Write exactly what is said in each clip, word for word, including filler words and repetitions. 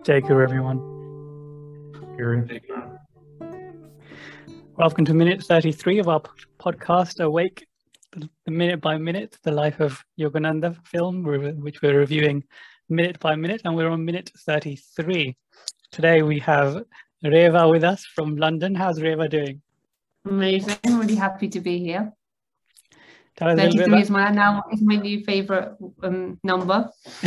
Jai Guru, everyone. Guru. Welcome to minute thirty-three of our podcast, Awake, the minute by minute, the life of Yogananda film, which we're reviewing minute by minute, and we're on minute thirty-three. Today we have Reva with us from London. How's Reva doing? Amazing. I'm really happy to be here. Tell us thirty-three about... is my now is my new favorite um, number.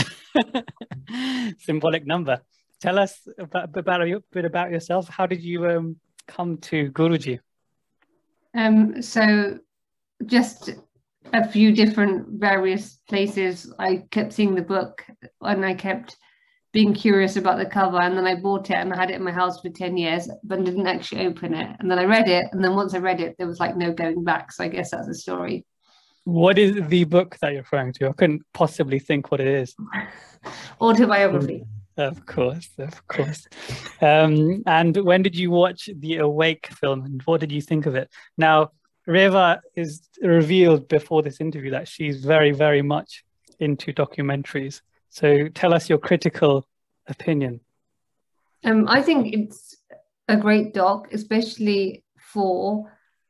Symbolic number. Tell us about, about a bit about yourself. How did you um, come to Guruji? Um, so just a few different various places. I kept seeing the book and I kept being curious about the cover, and then I bought it and I had it in my house for ten years, but didn't actually open it. And then I read it, and then once I read it, there was like no going back. So I guess that's the story. What is the book that you're referring to? I couldn't possibly think what it is. Autobiography. Of course, of course. Um, and when did you watch the Awake film, and what did you think of it? Now, Reva is revealed before this interview that she's very, very much into documentaries. So tell us your critical opinion. Um, I think it's a great doc, especially for,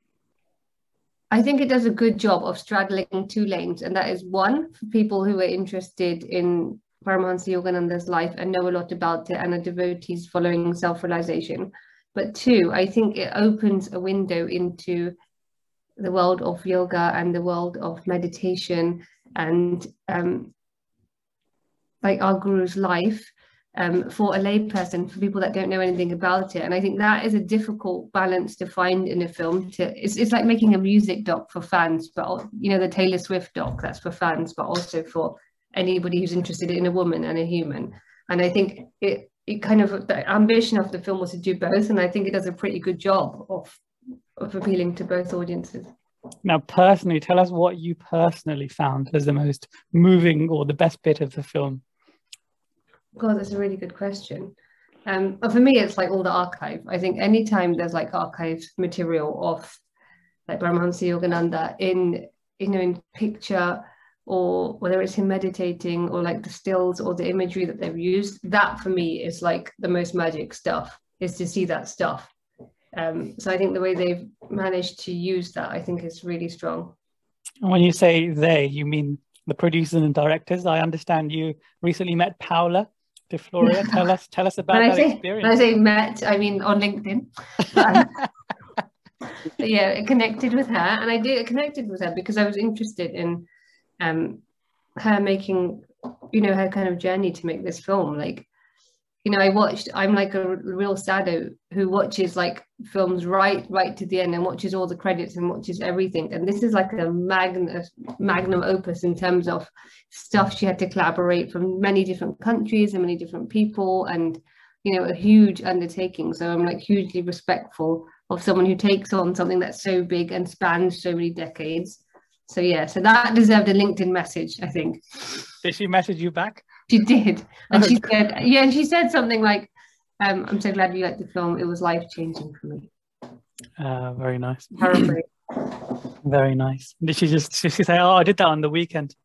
I think it does a good job of straddling two lanes. And that is one, for people who are interested in Paramahansa Yogananda's life and know a lot about it and are devotees following self-realization. But two, I think it opens a window into the world of yoga and the world of meditation and um, like our guru's life um, for a layperson, for people that don't know anything about it. And I think that is a difficult balance to find in a film. To it's, it's like making a music doc for fans, but you know, the Taylor Swift doc, that's for fans, but also for anybody who's interested in a woman and a human. And I think it, it kind of, the ambition of the film was to do both. And I think it does a pretty good job of, of appealing to both audiences. Now, personally, tell us what you personally found as the most moving or the best bit of the film. God, that's a really good question. Um, but for me, it's like all the archive. I think anytime there's like archive material of like Paramahansa Yogananda in, you know, in picture, or whether it's him meditating or like the stills or the imagery that they've used, that for me is like the most magic stuff, is to see that stuff. Um, so I think the way they've managed to use that, I think is really strong. When you say they, you mean the producers and directors. I understand you recently met Paula de Floria. Tell us, tell us about when that I say, experience. When I say met, I mean on LinkedIn. But, but yeah, I connected with her, and I did connected with her because I was interested in um her making, you know, her kind of journey to make this film. Like, you know, I watched, I'm like a real sado who watches like films right right to the end and watches all the credits and watches everything, and this is like a magnum magnum opus in terms of stuff she had to collaborate from many different countries and many different people, and you know, a huge undertaking. So I'm like hugely respectful of someone who takes on something that's so big and spans so many decades. So yeah, so that deserved a LinkedIn message, I think. Did she message you back? She did. And Oh, she good. said, yeah, and she said something like, um, I'm so glad you liked the film. It was life-changing for me. Uh, very nice. Paraphrase. Very nice. Did she just did she say, oh, I did that on the weekend?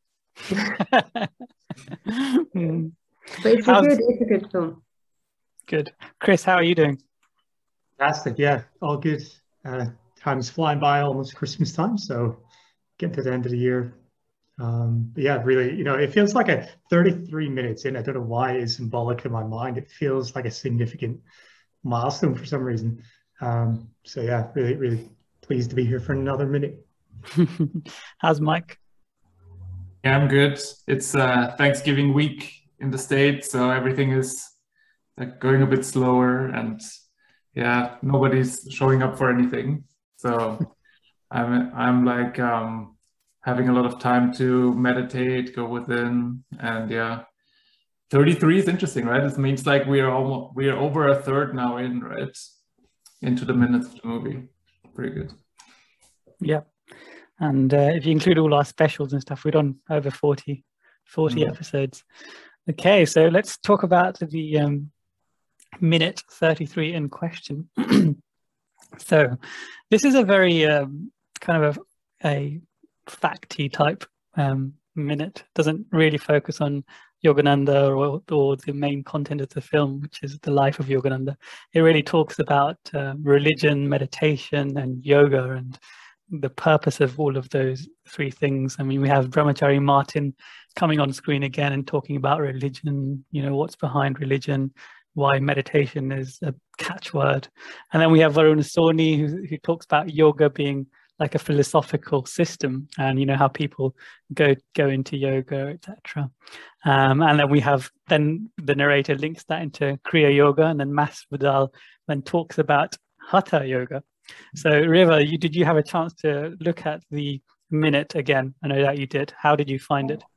Mm. But it's a How's- good, it's a good film. Good. Chris, how are you doing? Fantastic. Yeah, all good. Uh, time's flying by, almost Christmas time. So getting to the end of the year. Um, but yeah, really, you know, it feels like a thirty-three minutes in. I don't know why it's symbolic in my mind. It feels like a significant milestone for some reason. Um, so yeah, really, really pleased to be here for another minute. How's Mike? Yeah, I'm good. It's uh, Thanksgiving week in the States, so everything is like going a bit slower, and yeah, nobody's showing up for anything. So I'm I'm like um, having a lot of time to meditate, go within, and yeah, thirty-three is interesting, right? It means like we are almost we are over a third now in, right, into the minutes of the movie. Pretty good. Yeah. And uh, if you include all our specials and stuff, we're on over forty, forty Mm. episodes. Okay, so let's talk about the um, minute thirty-three in question. So this is a very um, kind of a, a facty type um, minute. Doesn't really focus on Yogananda, or, or the main content of the film, which is the life of Yogananda. It really talks about uh, religion, meditation, and yoga, and the purpose of all of those three things. I mean, we have Brahmachari Martin coming on screen again and talking about religion, you know, what's behind religion, why meditation is a catchword. And then we have Varun Soni, who, who talks about yoga being like a philosophical system, and you know how people go go into yoga, et cetera. Um, and then we have then the narrator links that into Kriya Yoga, and then Mas Vidal then talks about Hatha Yoga. So Riva, you, did you have a chance to look at the minute again? I know that you did. How did you find it?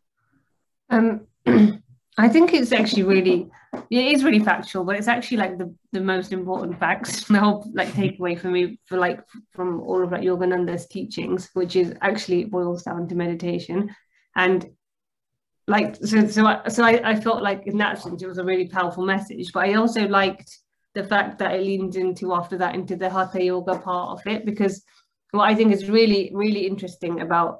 Um, I think it's actually really, it is really factual, but it's actually like the, the most important facts, the whole like takeaway for me for like from all of like Yogananda's teachings, which is actually boils down to meditation. And like, so, so, I, so I, I felt like in that sense, it was a really powerful message, but I also liked the fact that it leans into after that into the Hatha Yoga part of it, because what I think is really, really interesting about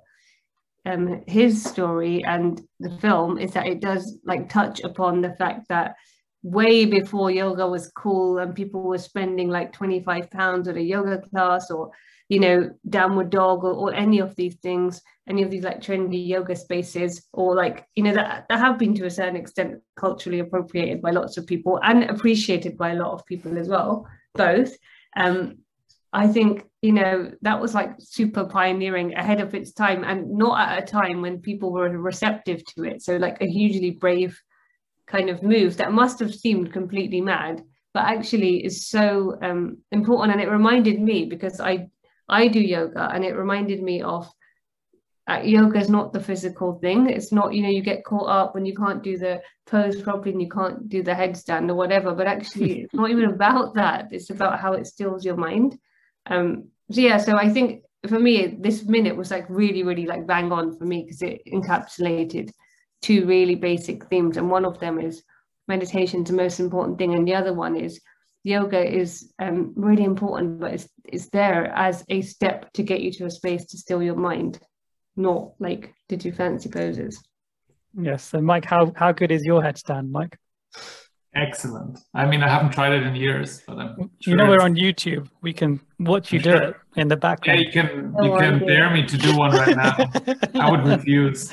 um, his story and the film is that it does like touch upon the fact that way before yoga was cool and people were spending like twenty-five pounds at a yoga class, or, you know, downward dog, or, or any of these things, any of these like trendy yoga spaces, or like, you know, that, that have been to a certain extent culturally appropriated by lots of people and appreciated by a lot of people as well, both. Um, I think, you know, that was like super pioneering, ahead of its time, and not at a time when people were receptive to it. So like a hugely brave kind of move that must have seemed completely mad, but actually is so um, important. And it reminded me, because I, I do yoga, and it reminded me of uh, yoga is not the physical thing. It's not, you know, you get caught up when you can't do the pose properly and you can't do the headstand or whatever, but actually it's not even about that. It's about how it stills your mind. Um, so yeah, so I think for me, this minute was like really, really like bang on for me, because it encapsulated two really basic themes. And one of them is meditation is the most important thing. And the other one is yoga is um, really important, but it's, it's there as a step to get you to a space to still your mind, not like to do fancy poses. Yes. So Mike, how, how good is your headstand, Mike? Excellent. I mean, I haven't tried it in years, but I'm sure you know, we're on YouTube. We can watch you do sure. it in the background. Yeah, you can you can dare me to do one right now. I would refuse.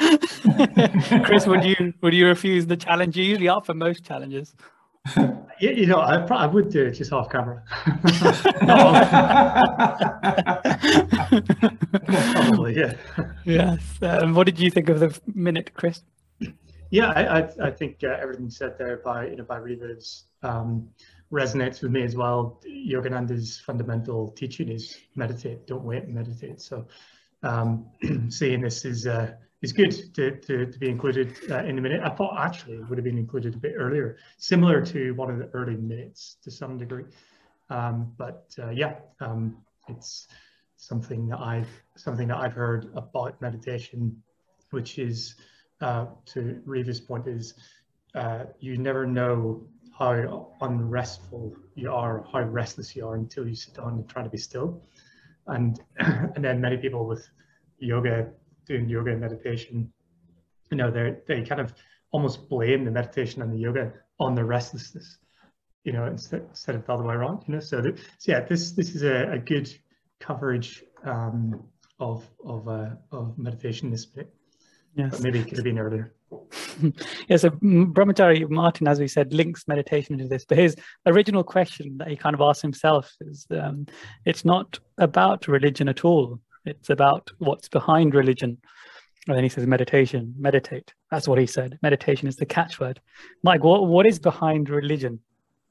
Chris, would you would you refuse the challenge? You're usually up for most challenges. You, you know, I, I would do it just off camera. Probably, yeah. Yes. Um, what did you think of the minute, Chris? Yeah, I, I, I think uh, everything said there by you know by Riva's um, resonates with me as well. Yogananda's fundamental teaching is meditate, don't wait, and meditate. So um, seeing this is uh, is good to, to, to be included uh, in the minute. I thought actually it would have been included a bit earlier, similar to one of the early minutes to some degree. Um, but uh, yeah, um, it's something that I've something that I've heard about meditation, which is. Uh, to Riva's point is uh, you never know how unrestful you are, how restless you are until you sit down and try to be still. And and then many people with yoga, doing yoga and meditation, you know, they they kind of almost blame the meditation and the yoga on the restlessness, you know, instead, instead of the other way around, you know. So, that, so yeah, this this is a, a good coverage um, of of uh, of meditation this bit. Yes. But maybe it could have been earlier. Yeah, so Brahmachari Martin, as we said, links meditation into this. But his original question that he kind of asked himself is, um, it's not about religion at all. It's about what's behind religion. And then he says meditation, meditate. That's what he said. Meditation is the catchword. Mike, what, what is behind religion?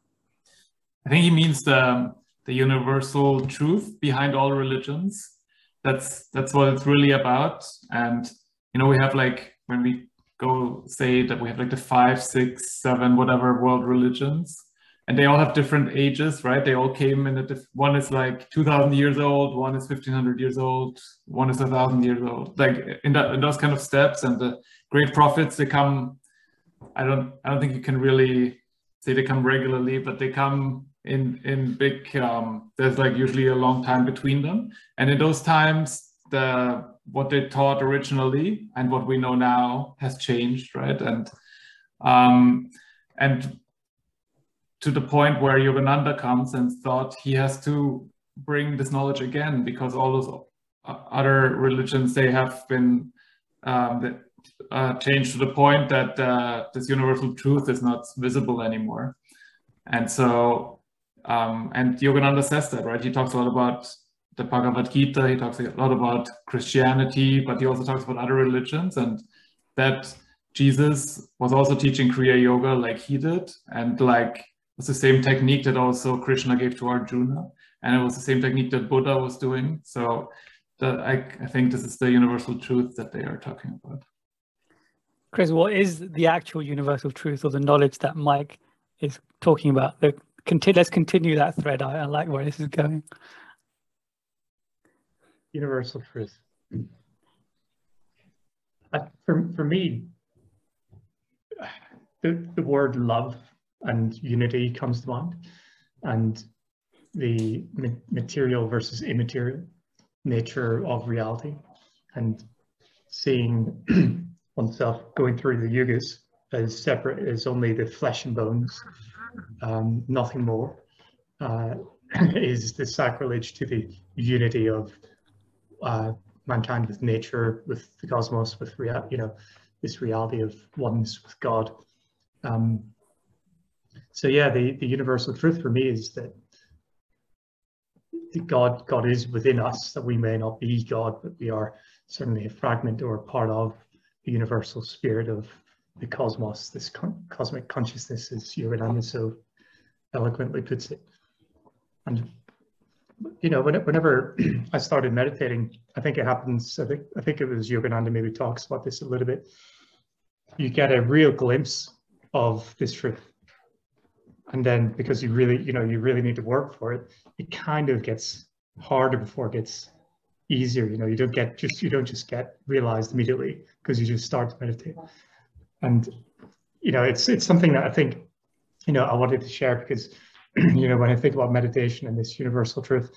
I think he means the, the universal truth behind all religions. That's, that's what it's really about. And you know, we have like, when we go say that we have like the five, six, seven, whatever world religions, and they all have different ages, right? They all came in a diff- one is like two thousand years old, one is fifteen hundred years old, one is one thousand years old, like in, that, in those kind of steps. And the great prophets, they come, I don't, I don't think you can really say they come regularly, but they come in, in big, um, there's like usually a long time between them. And in those times, the what they taught originally and what we know now has changed, right? And Um, and to the point where Yogananda comes and thought he has to bring this knowledge again, because all those other religions, they have been um, uh, changed to the point that uh, this universal truth is not visible anymore. And so, um, and Yogananda says that, right? He talks a lot about the Bhagavad Gita, he talks a lot about Christianity, but he also talks about other religions, and that Jesus was also teaching Kriya Yoga like he did, and like it's the same technique that also Krishna gave to Arjuna, and it was the same technique that Buddha was doing. So the, I, I think this is the universal truth that they are talking about. Chris, what is the actual universal truth, or the knowledge that Mike is talking about? The, continue, let's continue that thread. I, I like where this is going. Universal truth. Uh, for, for me, the, the word love and unity comes to mind, and the ma material versus immaterial nature of reality, and seeing oneself going through the yugas as separate as only the flesh and bones, um, nothing more, uh, is the sacrilege to the unity of uh, mankind with nature, with the cosmos, with real, you know, this reality of oneness with God. Um, so yeah, the, the universal truth for me is that God, God is within us, that we may not be God, but we are certainly a fragment or a part of the universal spirit of the cosmos, this con cosmic consciousness, as Yogananda so eloquently puts it. And you know, whenever I started meditating, I think it happens, I think, I think it was Yogananda maybe talks about this a little bit. You get a real glimpse of this truth. And then because you really, you know, you really need to work for it, it kind of gets harder before it gets easier. You know, you don't get just, you don't just get realized immediately because you just start to meditate. And, you know, it's, it's something that I think, you know, I wanted to share because, you know, when I think about meditation and this universal truth,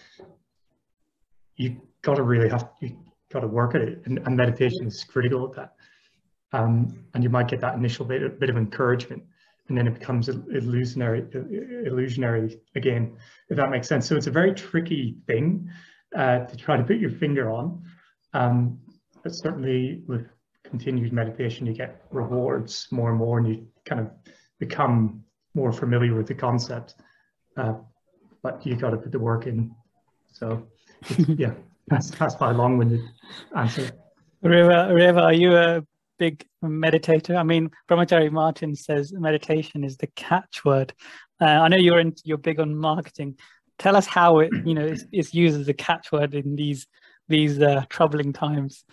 you got to really have, you got to work at it. And, and meditation is critical at that. Um, and you might get that initial bit, bit of encouragement, and then it becomes illusionary, illusionary again, if that makes sense. So it's a very tricky thing uh, to try to put your finger on. Um, but certainly with continued meditation, you get rewards more and more, and you kind of become more familiar with the concept. Uh, but you got to put the work in. So yeah, that's, that's my long-winded answer. Riva, Riva, are you a big meditator? I mean, Brahmachari Martin says meditation is the catchword. Uh, I know you're in, you're big on marketing. Tell us how it, you know, is, is used as a catchword in these these uh, troubling times.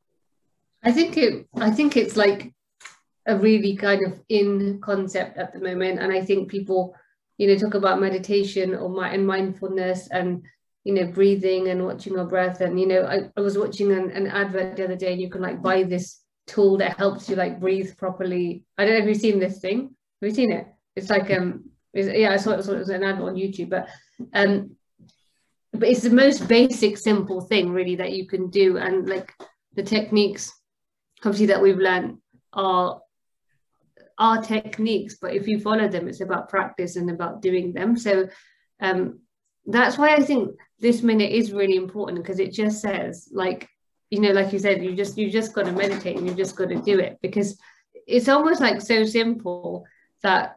I think it. I think it's like a really kind of in concept at the moment, and I think people, you know, talk about meditation or my and mindfulness and, you know, breathing and watching our breath. And, you know, I, I was watching an, an advert the other day, and you can like buy this tool that helps you like breathe properly. I don't know if you've seen this thing. Have you seen it? It's like um it's, yeah, I saw it, saw it was an ad on YouTube, but um but it's the most basic simple thing really that you can do. And like the techniques obviously that we've learned are are techniques, but if you follow them, it's about practice and about doing them. So um that's why I think this minute is really important, because it just says, like, you know, like you said, you just you just got to meditate and you just got to do it, because it's almost like so simple that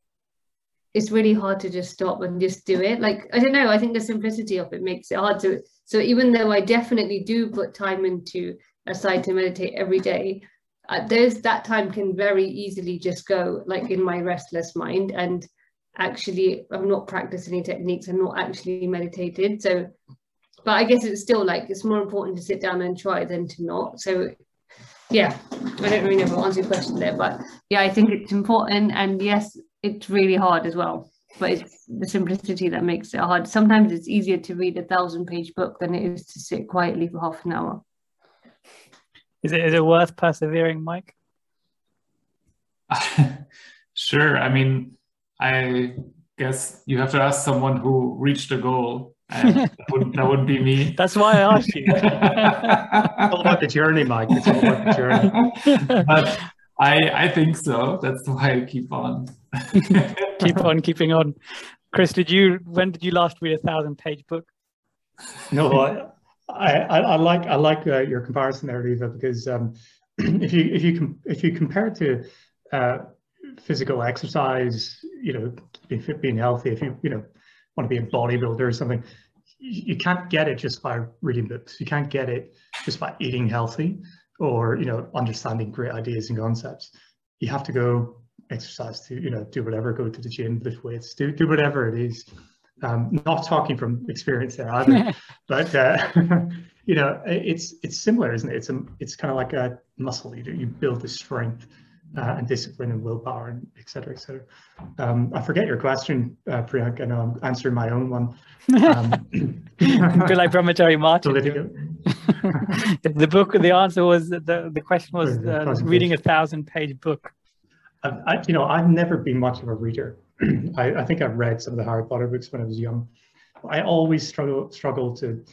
it's really hard to just stop and just do it. Like, I don't know, I think the simplicity of it makes it hard to. So even though I definitely do put time into aside to meditate every day, uh, there's that time can very easily just go like in my restless mind, and actually I'm not practiced any techniques, I'm not actually meditated. So but I guess it's still like, it's more important to sit down and try than to not. So yeah, I don't really know if I answered your question there, but yeah, I think it's important. And yes, it's really hard as well, but it's the simplicity that makes it hard. Sometimes it's easier to read a thousand page book than it is to sit quietly for half an hour. Is it, is it worth persevering, Mike? Sure. I mean, I guess you have to ask someone who reached a goal. And that wouldn't, that wouldn't be me. That's why I asked you. It's all about the journey, Mike. It's all about the journey. But I I think so. That's why I keep on. Keep on keeping on. Chris, did you? When did you last read a thousand-page book? No, I I, I like I like uh, your comparison there, Riva, because um, if you if you com if you compare it to uh, physical exercise, you know, being fit, being healthy, if you you know want to be a bodybuilder or something, you, you can't get it just by reading books. You can't get it just by eating healthy or you know understanding great ideas and concepts. You have to go exercise, to you know do whatever, go to the gym, lift weights, do do whatever it is. Um, not talking from experience there either, but uh, you know it's it's similar, isn't it? It's a it's kind of like a muscle. You do you build the strength uh, and discipline and willpower and et cetera, et cetera. Um, I forget your question, uh, Priyank. I know I'm answering my own one. Um, A bit like Brahmachari Martin. Political. The book, the answer was the the question was uh, reading a thousand-page book. I, I, you know, I've never been much of a reader. I, I think I've read some of the Harry Potter books when I was young. I always struggle struggle to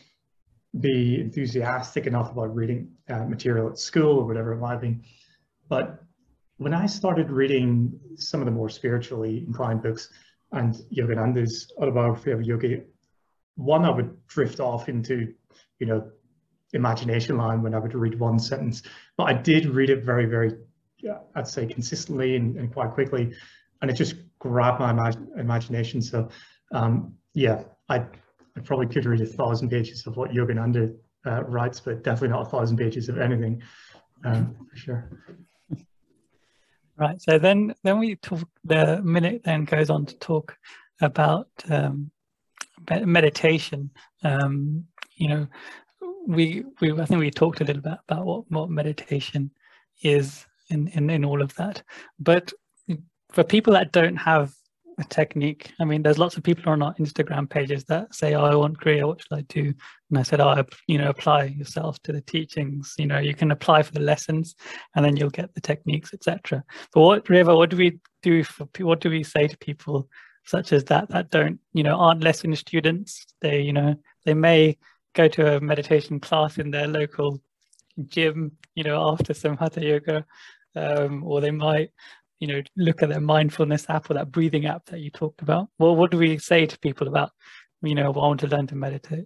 be enthusiastic enough about reading uh, material at school or whatever it might be. But when I started reading some of the more spiritually inclined books and Yogananda's autobiography of yogi, one, I would drift off into, you know, imagination land when I would read one sentence. But I did read it very, very, I'd say consistently and, and quite quickly. And it just grabbed my imag imagination. So um, yeah, I, I probably could read a thousand pages of what Yogananda uh, writes, but definitely not a thousand pages of anything, um, for sure. Right. So then, then we talk. The minute then goes on to talk about um, meditation. Um, you know, we we I think we talked a little bit about what what meditation is in in in all of that, but for people that don't have a technique, I mean, there's lots of people on our Instagram pages that say, oh, I want Kriya, what should I do? And I said, oh, you know, apply yourself to the teachings. You know, you can apply for the lessons and then you'll get the techniques, et cetera. But what, Riva, what do we do for, what do we say to people such as that, that don't, you know, aren't lesson students? They, you know, they may go to a meditation class in their local gym, you know, after some Hatha yoga, um, or they might, you know, look at their mindfulness app or that breathing app that you talked about. Well, what do we say to people about, you know, I want to learn to meditate?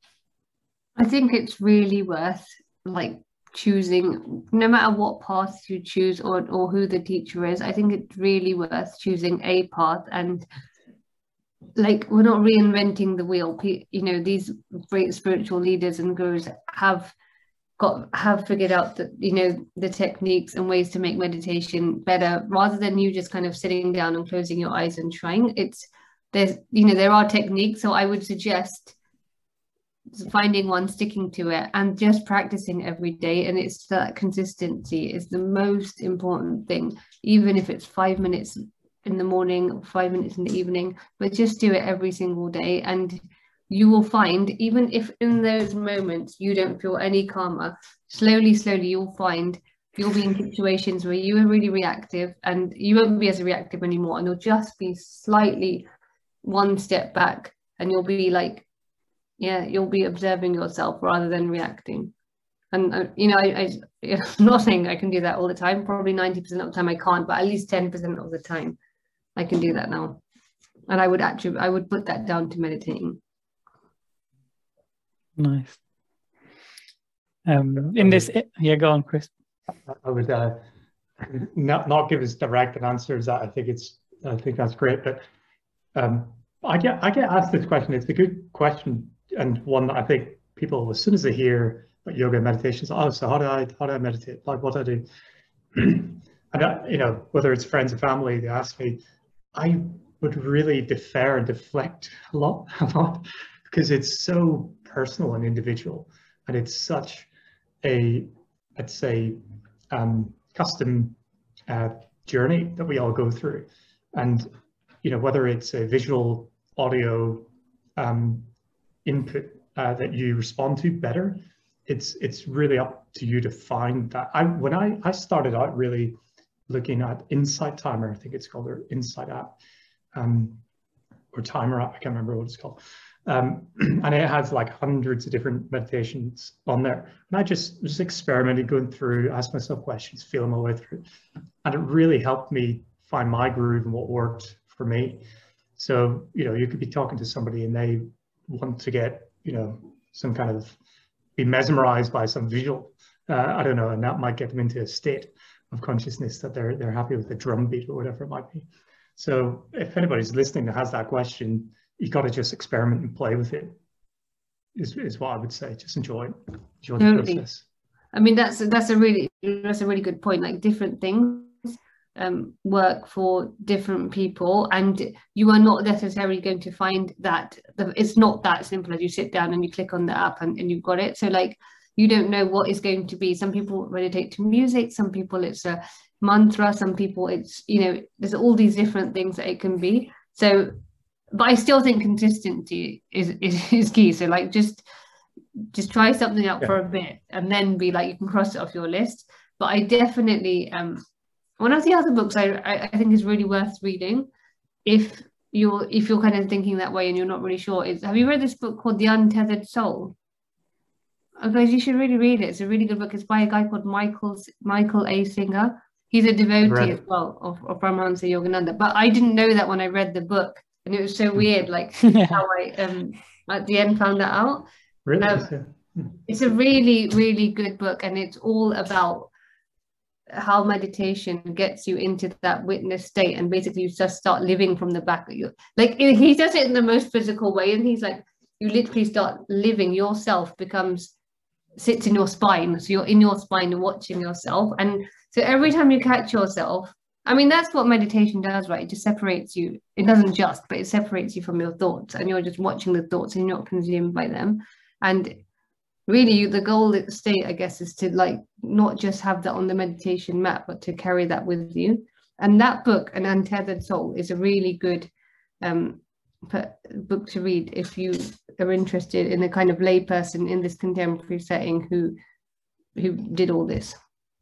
I think it's really worth like choosing, no matter what path you choose or, or who the teacher is, I think it's really worth choosing a path. And like, we're not reinventing the wheel. You know, these great spiritual leaders and gurus have got have figured out that, you know, the techniques and ways to make meditation better, rather than you just kind of sitting down and closing your eyes and trying. It's there's you know there are techniques, so I would suggest finding one, sticking to it, and just practicing every day. And it's that consistency is the most important thing, even if it's five minutes in the morning or five minutes in the evening, but just do it every single day. And you will find, even if in those moments you don't feel any calmer, slowly, slowly, you'll find you'll be in situations where you are really reactive and you won't be as reactive anymore. And you'll just be slightly one step back and you'll be like, yeah, you'll be observing yourself rather than reacting. And, uh, you know, I, I, I'm not saying I can do that all the time. Probably ninety percent of the time I can't, but at least ten percent of the time I can do that now. And I would actually, I would put that down to meditating. Nice. Um, in this, yeah, go on, Chris. I would uh, not not give as direct an answer as that. I think it's I think that's great, but um, I get I get asked this question. It's a good question and one that I think people, as soon as they hear about yoga and meditation, say, oh, so how do I how do I meditate? Like, what do I do? And I, you know, whether it's friends or family, they ask me. I would really defer and deflect a lot, a lot, because it's so personal and individual, and it's such a, I'd say, um, custom uh, journey that we all go through. And you know, whether it's a visual, audio um, input uh, that you respond to better, it's it's really up to you to find that. I when I I started out really looking at Insight Timer, I think it's called, or Insight app, um, or Timer app, I can't remember what it's called. Um, and it has like hundreds of different meditations on there. And I just just experimented going through, asked myself questions, feeling my way through. And it really helped me find my groove and what worked for me. So, you know, you could be talking to somebody and they want to get, you know, some kind of, be mesmerized by some visual, uh, I don't know, and that might get them into a state of consciousness that they're they're happy with the drum beat or whatever it might be. So if anybody's listening that has that question, you got to just experiment and play with it, is, is what I would say. Just enjoy it, enjoy the Totally. process. I mean, that's that's a really that's a really good point. Like different things um, work for different people, and you are not necessarily going to find that the, it's not that simple as you sit down and you click on the app and, and you've got it. So like you don't know what is going to be. Some people meditate to music, some people it's a mantra, some people it's, you know, there's all these different things that it can be. So, but I still think consistency is is, is key. So like just just try something out yeah. for a bit and then be like, you can cross it off your list. But I definitely, um, one of the other books I, I, I think is really worth reading if you're, if you're kind of thinking that way and you're not really sure is, have you read this book called The Untethered Soul? Okay, you should really read it. It's a really good book. It's by a guy called Michael, Michael A. Singer. He's a devotee as well of, of Paramahansa Yogananda. But I didn't know that when I read the book. And it was so weird, like yeah. how I um, at the end found that out. Really? Um, it's a really, really good book, and it's all about how meditation gets you into that witness state, and basically you just start living from the back of you. Like he does it in the most physical way, and he's like, you literally start living. Yourself becomes sits in your spine, so you're in your spine and watching yourself, and so every time you catch yourself. I mean, that's what meditation does, right? It just separates you. It doesn't just, but it separates you from your thoughts, and you're just watching the thoughts and you're not consumed by them. And really the goal at the state, I guess, is to like not just have that on the meditation mat, but to carry that with you. And that book, An Untethered Soul, is a really good um, book to read if you are interested in a kind of layperson in this contemporary setting who who did all this.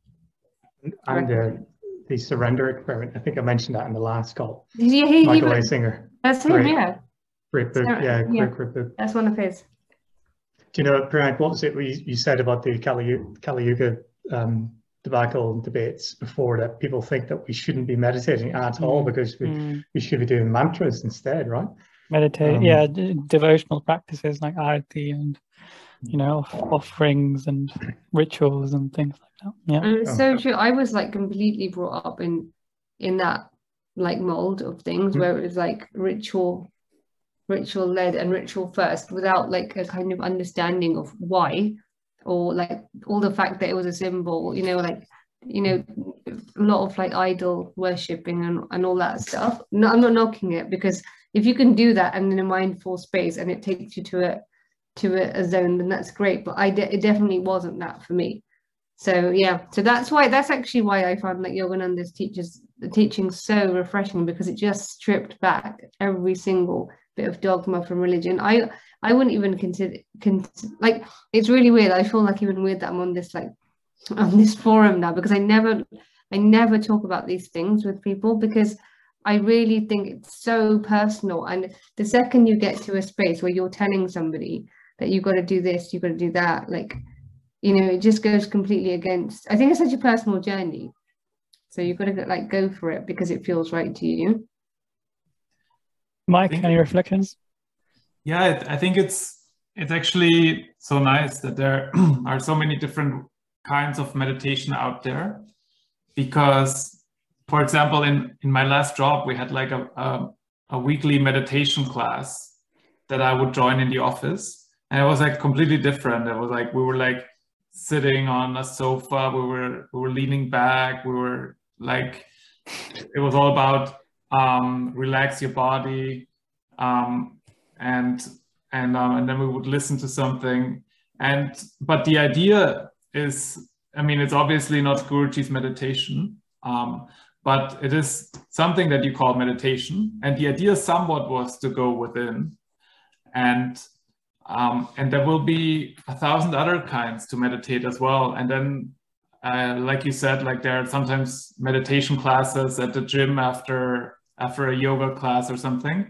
And uh, the Surrender Experiment, I think I mentioned that in the last call. Yeah, he, Michael he, A. Singer. That's him, great, yeah. Great book, Sarah, yeah, yeah. great, great book. That's one of his. Do you know, Priyank, what was it you, you said about the Kali, Kali Yuga um, debacle and debates before, that people think that we shouldn't be meditating at mm. all because we, mm. we should be doing mantras instead, right? Meditate, um, yeah, d- devotional practices like arati and, you know, offerings and rituals and things like that. Yeah, and it's so true. I was like completely brought up in in that like mold of things mm. where it was like ritual. ritual led and ritual first without like a kind of understanding of why, or like all the fact that it was a symbol, you know, like, you know, a lot of like idol worshipping and, and all that stuff. No, I'm not knocking it, because if you can do that and in a mindful space and it takes you to a to a, a zone, then that's great. But I de- it definitely wasn't that for me. So yeah, so that's why that's actually why I found like Yogananda's teachers the teaching so refreshing, because it just stripped back every single bit of dogma from religion. I I wouldn't even consider con- like it's really weird. I feel like even weird that I'm on this like on this forum now, because I never I never talk about these things with people, because I really think it's so personal. And the second you get to a space where you're telling somebody that you've got to do this, you've got to do that, like, you know, it just goes completely against. I think it's such a personal journey. So you've got to like go for it because it feels right to you. Mike, any reflections? Yeah, I think it's it's actually so nice that there are so many different kinds of meditation out there, because, for example, in, in my last job, we had like a, a, a weekly meditation class that I would join in the office. And it was like completely different. It was like, we were like sitting on a sofa, we were, we were leaning back, we were like, it was all about um, relax your body. Um, and and um, and then we would listen to something. And but the idea is, I mean, it's obviously not Guruji's meditation, um, but it is something that you call meditation. And the idea somewhat was to go within, and um, and there will be a thousand other kinds to meditate as well. And then, uh, like you said, like there are sometimes meditation classes at the gym after after a yoga class or something.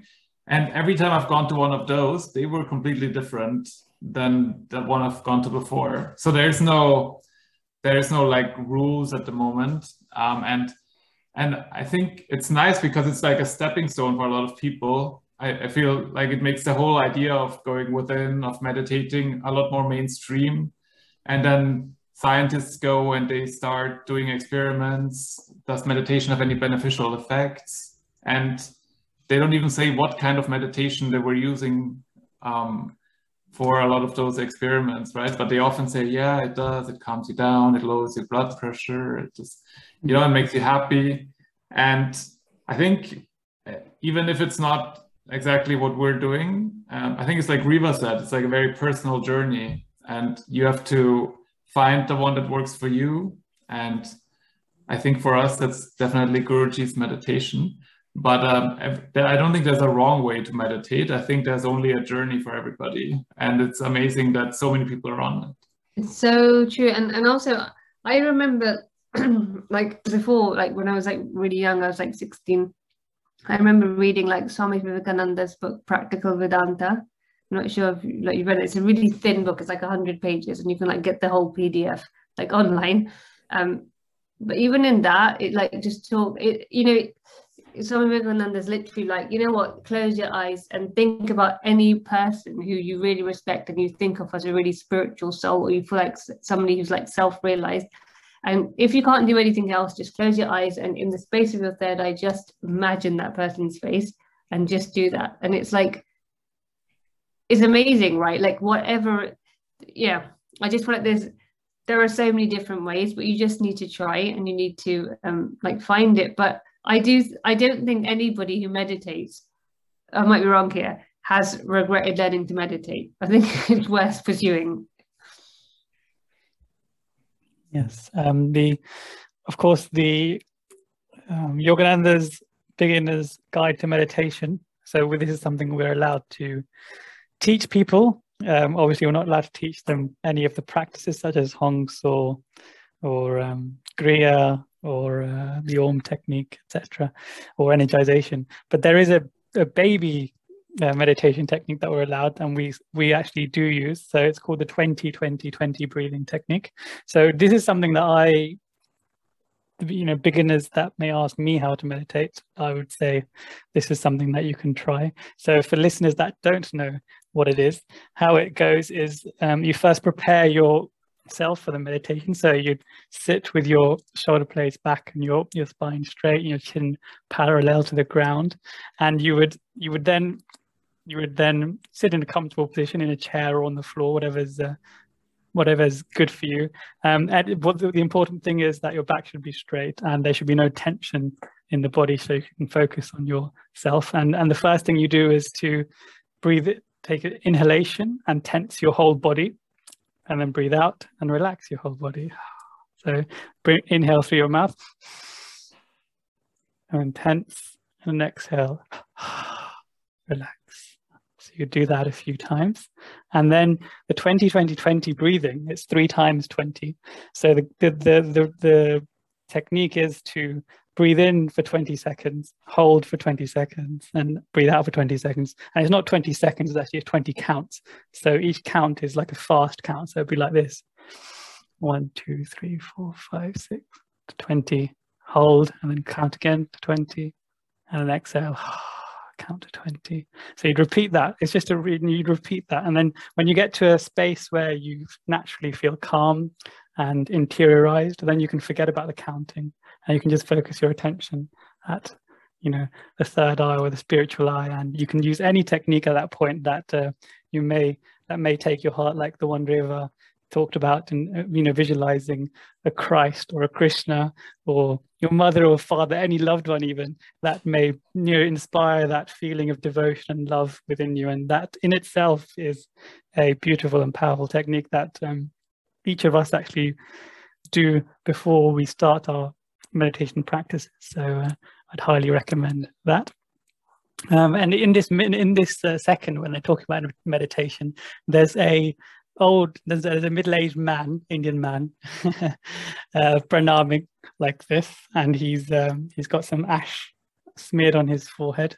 And every time I've gone to one of those, they were completely different than the one I've gone to before. So there's no, there's no like rules at the moment. Um, and and I think it's nice because it's like a stepping stone for a lot of people. I, I feel like it makes the whole idea of going within, of meditating, a lot more mainstream. And then scientists go and they start doing experiments. Does meditation have any beneficial effects? And they don't even say what kind of meditation they were using um, for a lot of those experiments, right? But they often say, yeah, it does, it calms you down, it lowers your blood pressure, it just, you know, it makes you happy. And I think even if it's not exactly what we're doing, um, I think it's like Riva said, it's like a very personal journey, and you have to find the one that works for you. And I think for us, that's definitely Guruji's meditation. But um, I don't think there's a wrong way to meditate. I think there's only a journey for everybody. And it's amazing that so many people are on it. It's so true. And, and also, I remember like before, like when I was like really young, I was like sixteen. I remember reading like Swami Vivekananda's book, Practical Vedanta. I'm not sure if like, you've read it. It's a really thin book. It's like one hundred pages and you can like get the whole P D F like online. Um, but even in that, it like just talk, it, you know, Swami Vivekananda's literally like, you know what, close your eyes and think about any person who you really respect and you think of as a really spiritual soul, or you feel like somebody who's like self-realized. And if you can't do anything else, just close your eyes and in the space of your third eye, just imagine that person's face and just do that. And it's like, it's amazing, right? Like whatever, yeah, I just feel like there's, there are so many different ways, but you just need to try and you need to um, like find it. But I do, I don't think anybody who meditates, I might be wrong here, has regretted learning to meditate. I think it's worth pursuing. Yes, um, the of course the um, Yogananda's Beginner's Guide to Meditation. So this is something we're allowed to teach people. Um, obviously, we're not allowed to teach them any of the practices such as Hongs or or um, Griya or uh, the Om technique, et cetera, or energization. But there is a, a baby uh, meditation technique that we're allowed, and we we actually do use. So it's called the twenty twenty twenty breathing technique. So this is something that I, you know, beginners that may ask me how to meditate, I would say this is something that you can try. So for listeners that don't know what it is, how it goes is um, you first prepare your self for the meditation. So you'd sit with your shoulder blades back and your your spine straight and your chin parallel to the ground, and you would you would then you would then sit in a comfortable position in a chair or on the floor, whatever's uh, whatever's good for you. Um, and what the, the important thing is that your back should be straight and there should be no tension in the body, so you can focus on yourself. And and the first thing you do is to breathe it, take an inhalation and tense your whole body. And then breathe out and relax your whole body. So bring, inhale through your mouth and tense, and exhale, relax. So you do that a few times. And then the twenty twenty twenty breathing, it's three times twenty. So the, the, the, the, the technique is to breathe in for twenty seconds, hold for twenty seconds, and breathe out for twenty seconds. And it's not twenty seconds, it's actually twenty counts. So each count is like a fast count. So it'd be like this. One, two, three, four, five, six, twenty. Hold, and then count again to twenty. And then exhale, count to twenty. So you'd repeat that. It's just a read, and you'd repeat that. And then when you get to a space where you naturally feel calm and interiorized, then you can forget about the counting. And you can just focus your attention at, you know, the third eye or the spiritual eye, and you can use any technique at that point that uh, you may that may take your heart, like the one Reva talked about, and uh, you know, visualizing a Christ or a Krishna or your mother or father, any loved one even, that may, you know, inspire that feeling of devotion and love within you. And that in itself is a beautiful and powerful technique that um, each of us actually do before we start our meditation practices. So uh, I'd highly recommend that. Um, and in this in this uh, second, when they talk about meditation, there's a old there's, there's a middle-aged man, Indian man, uh, pranaming like this, and he's um, he's got some ash smeared on his forehead,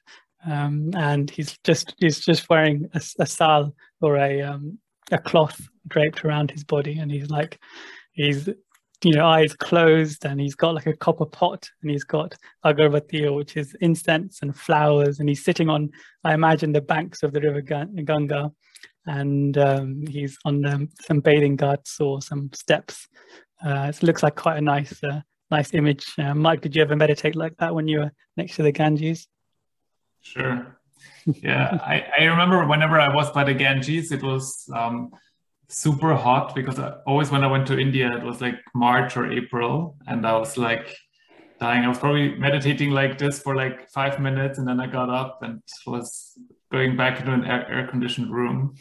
um, and he's just he's just wearing a, a sal or a um, a cloth draped around his body, and he's like he's you know eyes closed, and he's got like a copper pot, and he's got agarbatti, which is incense and flowers, and he's sitting on, I imagine, the banks of the river Ganga, and um, he's on um, some bathing ghats or some steps. Uh, it looks like quite a nice uh, nice image. Uh, Mike, did you ever meditate like that when you were next to the Ganges? Sure. Yeah, I, I remember whenever I was by the Ganges, it was um, super hot, because I, always when I went to India, it was like March or April, and I was like dying. I was probably meditating like this for like five minutes, and then I got up and was going back into an air, air-conditioned room.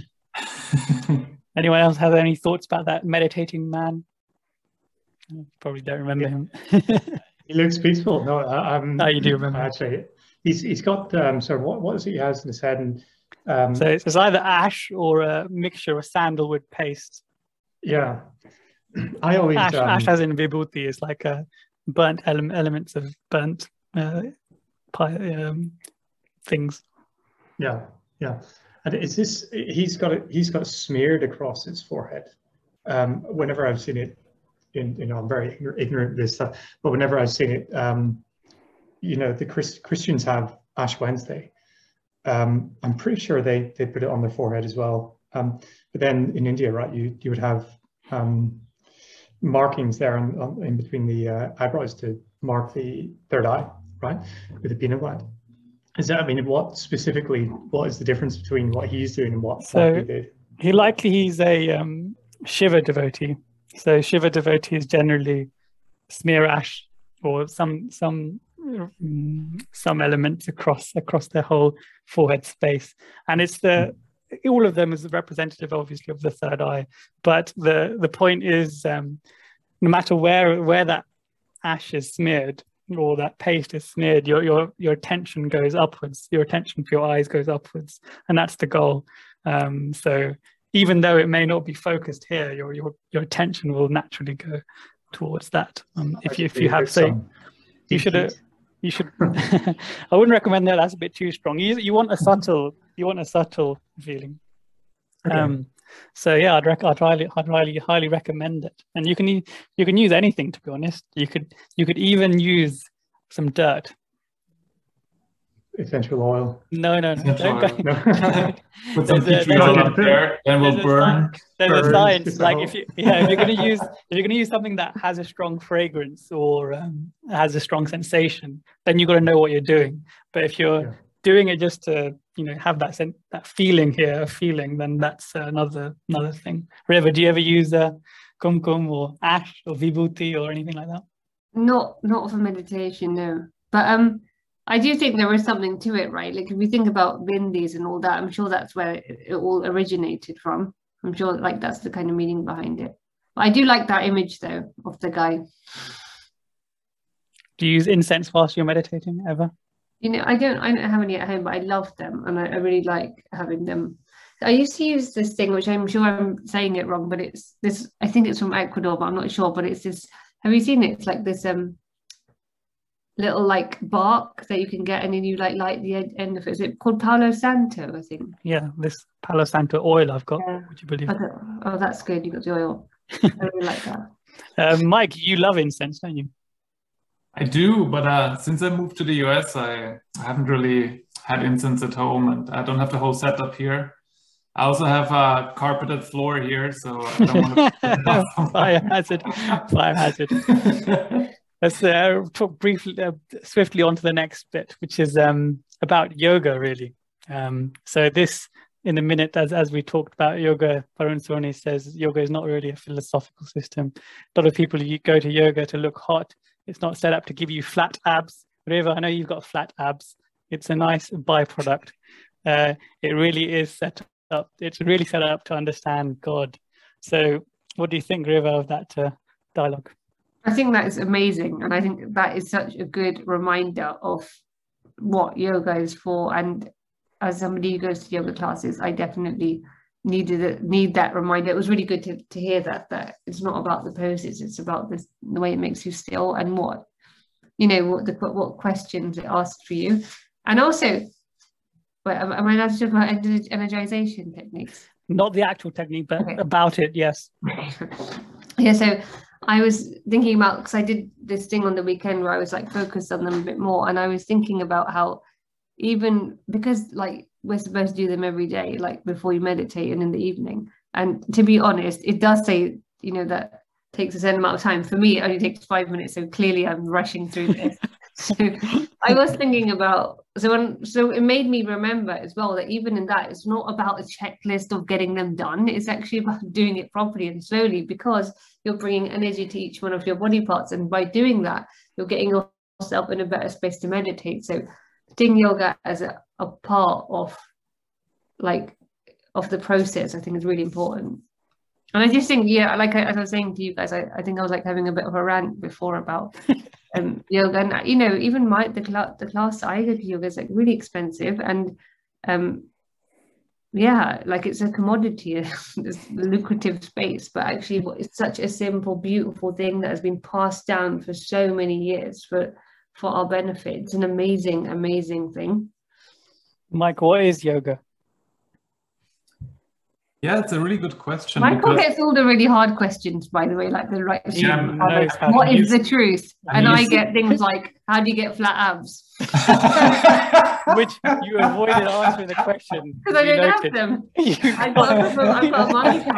Anyone else have any thoughts about that meditating man? Probably don't remember him. He looks peaceful. No, um, oh, you do remember. Actually, he's he's got um. So what what is it he has in his head? And um, so it's, it's either ash or a mixture of sandalwood paste. Yeah, I always ash. Um, ash as in vibhuti is like a burnt ele elements of burnt uh, um, things. Yeah, yeah. And is this? He's got it. He's got it smeared across his forehead. Um, whenever I've seen it. In, you know, I'm very ignorant of this stuff, but whenever I've seen it, um, you know, the Chris, Christians have Ash Wednesday. Um, I'm pretty sure they they put it on their forehead as well. Um, but then in India, right, you you would have um, markings there on, on, in between the uh, eyebrows to mark the third eye, right, with a pineal gland. Is that? I mean, what specifically? What is the difference between what he's doing and what, so what he did? He likely he's a um, Shiva devotee. So Shiva devotees generally smear ash or some some um, some elements across across their whole forehead space, and it's the all of them is representative, obviously, of the third eye. But the the point is, um, no matter where where that ash is smeared or that paste is smeared, your your your attention goes upwards. Your attention for your eyes goes upwards, and that's the goal. Um, so. Even though it may not be focused here, your your your attention will naturally go towards that. Um, if you if you have say, you should uh, you should. I wouldn't recommend that. That's a bit too strong. You you want a subtle you want a subtle feeling. Okay. Um, so yeah, I'd rec- I'd highly I'd highly highly recommend it. And you can you can use anything, to be honest. You could you could even use some dirt. Essential oil. No, no, no. Essential Don't oil. go. No. Put some There's a- tea tree there's oil a- up there, then we'll there's a burn. There's a Burns, science, it's like a if you yeah, if you're gonna use if you're gonna use something that has a strong fragrance or um, has a strong sensation, then you've got to know what you're doing. But if you're Yeah. doing it just to you know have that sen- that feeling here, a feeling, then that's another another thing. River, do you ever use uh, kumkum or ash or vibhuti or anything like that? Not not for meditation, no. But um, I do think there is something to it, right? Like if you think about bindis and all that, I'm sure that's where it, it all originated from. I'm sure like that's the kind of meaning behind it. But I do like that image though of the guy. Do you use incense whilst you're meditating ever? You know, I don't I don't have any at home, but I love them and I, I really like having them. I used to use this thing, which I'm sure I'm saying it wrong, but it's this, I think it's from Ecuador, but I'm not sure, but it's this, have you seen it? It's like this um little like bark that you can get and then you like light the end, end of it. Is it called Palo Santo, I think? Yeah, this Palo Santo oil I've got. Yeah. Would you believe? I don't, oh, that's good. You got the oil. I really like that. Um, Mike, you love incense, don't you? I do, but uh, since I moved to the U S, I, I haven't really had incense at home, and I don't have the whole setup here. I also have a carpeted floor here, so I don't want to fire hazard. Fire hazard. Let's uh, talk briefly, uh, swiftly on to the next bit, which is um, about yoga, really. Um, so this, in a minute, as as we talked about yoga, Varun Soni says yoga is not really a philosophical system. A lot of people you go to yoga to look hot. It's not set up to give you flat abs. Riva, I know you've got flat abs. It's a nice byproduct. Uh, it really is set up. It's really set up to understand God. So what do you think, Riva, of that uh, dialogue? I think that is amazing. And I think that is such a good reminder of what yoga is for. And as somebody who goes to yoga classes, I definitely needed it, need that reminder. It was really good to, to hear that, that it's not about the poses, it's about this, the way it makes you feel and what, you know, what the what questions it asks for you. And also, wait, am, am I allowed to talk about energization techniques? Not the actual technique, but okay. about it, yes. Yeah, so I was thinking about, because I did this thing on the weekend where I was like focused on them a bit more, and I was thinking about how even because like we're supposed to do them every day, like before you meditate and in the evening. And to be honest, it does say, you know, that takes a certain amount of time. For me, it only takes five minutes. So clearly I'm rushing through this. So I was thinking about, so when, so it made me remember as well that even in that, it's not about a checklist of getting them done. It's actually about doing it properly and slowly, because you're bringing energy to each one of your body parts. And by doing that, you're getting yourself in a better space to meditate. So doing yoga as a, a part of like of the process, I think is really important. And I just think, yeah, like I, as I was saying to you guys, I, I think I was like having a bit of a rant before about um yoga, and you know, even my the class the class I go to yoga is like really expensive, and um yeah, like it's a commodity, it's a lucrative space, but actually it's such a simple, beautiful thing that has been passed down for so many years for for our benefit. It's an amazing, amazing thing. Mike, what is yoga? Yeah, it's a really good question. Michael because... gets all the really hard questions, by the way, like the right. Yeah, like, what is the truth? And I get things like, how do you get flat abs? Which you avoided answering the question. Because I don't noted. have them. I've got, a, I've got a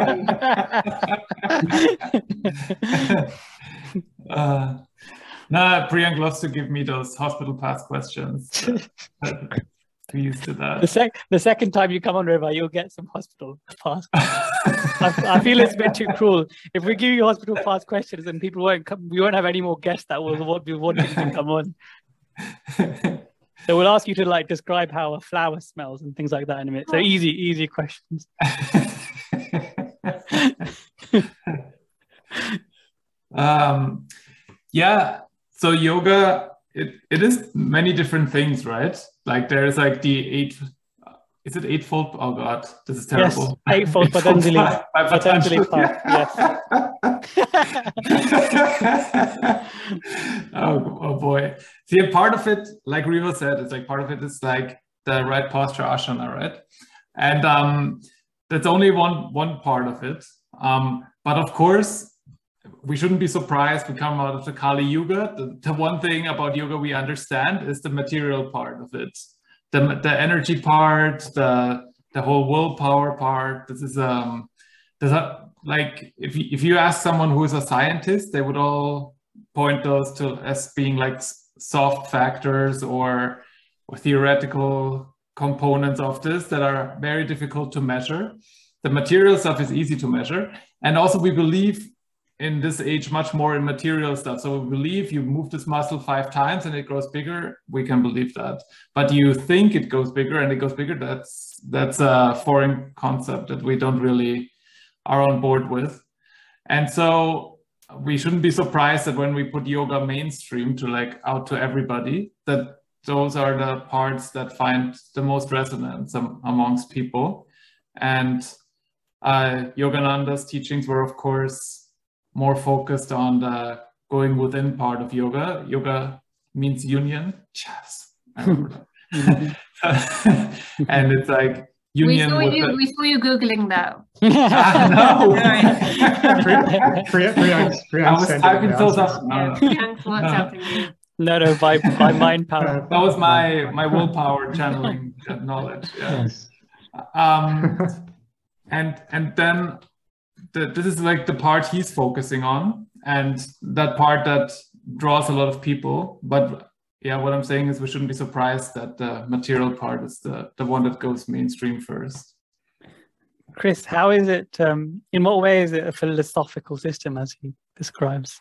monkey uh, Nah, Priyank loves to give me those hospital pass questions. Too used to that. The, sec the second time you come on, River, you'll get some hospital pass. I, I feel it's a bit too cruel. If we give you hospital pass questions, then people won't come. We won't have any more guests that will be wanting to come on. So we'll ask you to like describe how a flower smells and things like that in a minute. So easy, easy questions. um, yeah. So yoga, it, it is many different things, right? Like there's like the eight, is it eightfold? Oh God, this is terrible. Yes, eightfold Patanjali. Patanjali path, yes. oh, oh boy. See, a part of it, like Riva said, it's like part of it is like the right posture asana, right? And um, that's only one, one part of it. Um, but of course, we shouldn't be surprised we come out of the Kali Yuga. The, the one thing about yoga we understand is the material part of it. The, the energy part, the, the whole willpower part. This is, um, there's a, like, if you, if you ask someone who is a scientist, they would all point those to as being like soft factors or, or theoretical components of this that are very difficult to measure. The material stuff is easy to measure. And also we believe in this age much more in material stuff. So we believe you move this muscle five times and it grows bigger, we can believe that. But you think it goes bigger and it goes bigger, that's that's a foreign concept that we don't really are on board with. And so we shouldn't be surprised that when we put yoga mainstream to like out to everybody, that those are the parts that find the most resonance amongst people. And uh, Yogananda's teachings were, of course, more focused on the going within part of yoga. Yoga means union. Yes. I remember that. And it's like union. We saw, with you, the... we saw you Googling that. Ah, no. I was typing those up. No, no. no, no, by, by mind power. That was my, my willpower channeling that knowledge. Yeah. Yes. Um, and, and then The, this is like the part he's focusing on, and that part that draws a lot of people. But yeah, what I'm saying is we shouldn't be surprised that the material part is the, the one that goes mainstream first. Chris, how is it, um, in what way is it a philosophical system as he describes?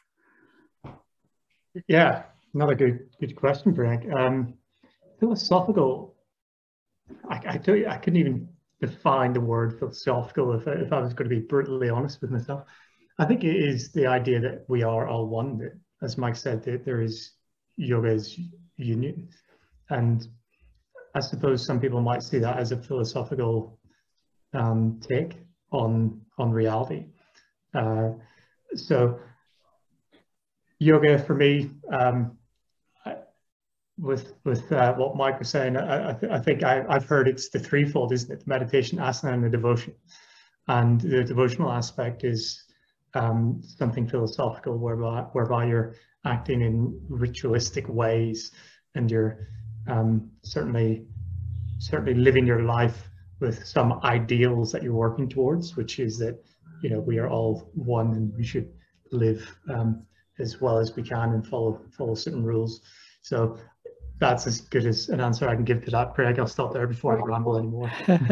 Yeah, another good good question, Frank. Um, philosophical, I, I, don't, I couldn't even define the word philosophical if I, if I was going to be brutally honest with myself. I think it is the idea that we are all one, that, as Mike said, that there is yoga's union. And I suppose some people might see that as a philosophical um, take on, on reality. Uh, so yoga for me, um, I, with with uh, what Mike was saying. I, I, th I think I, I've heard it's the threefold, isn't it? The meditation, asana, and the devotion. And the devotional aspect is um, something philosophical, whereby whereby you're acting in ritualistic ways, and you're um, certainly certainly living your life with some ideals that you're working towards, which is that, you know, we are all one and we should live um, as well as we can and follow follow certain rules. So that's as good as an answer I can give to that. Craig, I'll stop there before I ramble anymore.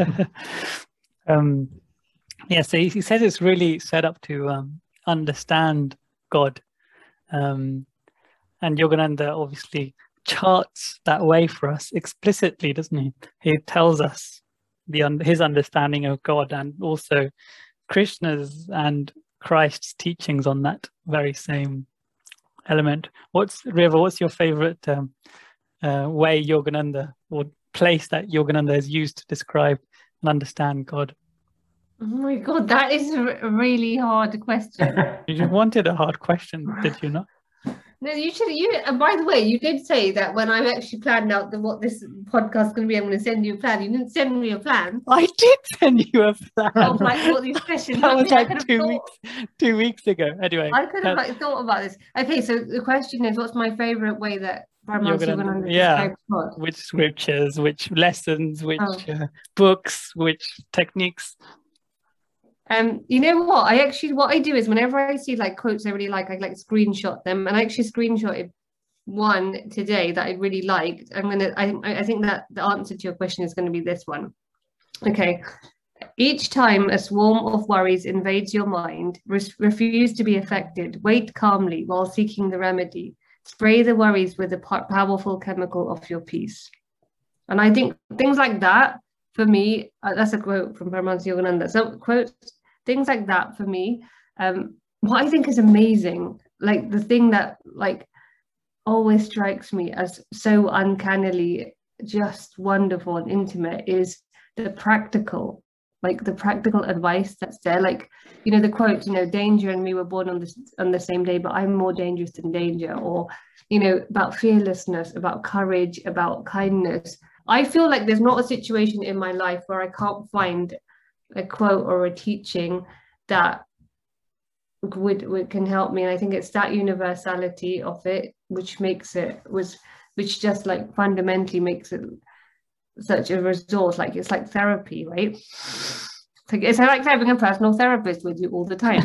um, yeah, so he, he says it's really set up to um, understand God. Um, and Yogananda obviously charts that way for us explicitly, doesn't he? He tells us the un his understanding of God, and also Krishna's and Christ's teachings on that very same element. What's Riva? What's your favorite um, uh, way Yogananda, or place that Yogananda has used to describe and understand God? Oh my God, that is a really hard question. You just wanted a hard question, did you not? No, you should. You. And by the way, you did say that when I actually planned out the, what this podcast is going to be, I'm going to send you a plan. You didn't send me a plan. I did send you a plan. Of like what these questions. That was I like two thought, weeks, two weeks ago. Anyway, I could have like thought about this. Okay, so the question is, what's my favorite way that Paramahansa Yogananda yeah, describes God? which scriptures, which lessons, which Oh. uh, books, which techniques? Um, you know what? I actually, what I do is whenever I see like quotes I really like, I like screenshot them, and I actually screenshotted one today that I really liked. I'm gonna, I, I think that the answer to your question is going to be this one. Okay. Each time a swarm of worries invades your mind, re- refuse to be affected. Wait calmly while seeking the remedy. Spray the worries with the po- powerful chemical of your peace. And I think things like that, for me, uh, that's a quote from Paramahansa Yogananda. So quotes, things like that for me, um, what I think is amazing, like the thing that like always strikes me as so uncannily just wonderful and intimate is the practical, like the practical advice that's there. Like, you know, the quote, you know, danger and me were born on the, on the same day, but I'm more dangerous than danger. Or, you know, about fearlessness, about courage, about kindness. I feel like there's not a situation in my life where I can't find a quote or a teaching that would, would can help me. And I think it's that universality of it which makes it was which just like fundamentally makes it such a resource. Like it's like therapy, right? Like it's like having a personal therapist with you all the time.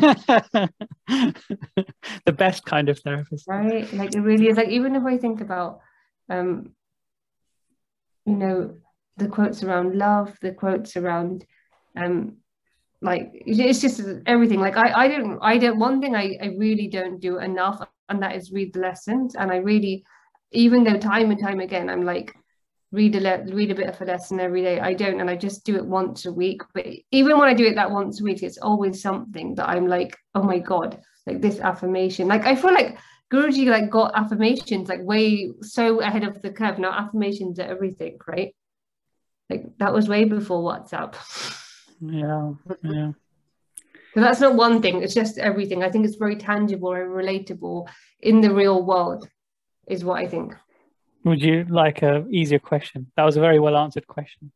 The best kind of therapist, right? Like it really is. Like even if I think about um you know, the quotes around love, the quotes around um like it's just everything. Like I I don't I don't one thing I, I really don't do enough, and that is read the lessons. And I really, even though time and time again I'm like read a le- read a bit of a lesson every day, I don't, and I just do it once a week. But even when I do it that once a week, it's always something that I'm like, oh my God, like this affirmation. Like I feel like Guruji like got affirmations like way so ahead of the curve. Now affirmations are everything, right? Like that was way before WhatsApp. Yeah, yeah. So that's not one thing, it's just everything. I think it's very tangible and relatable in the real world is what I think. Would you like a easier question? That was a very well answered question.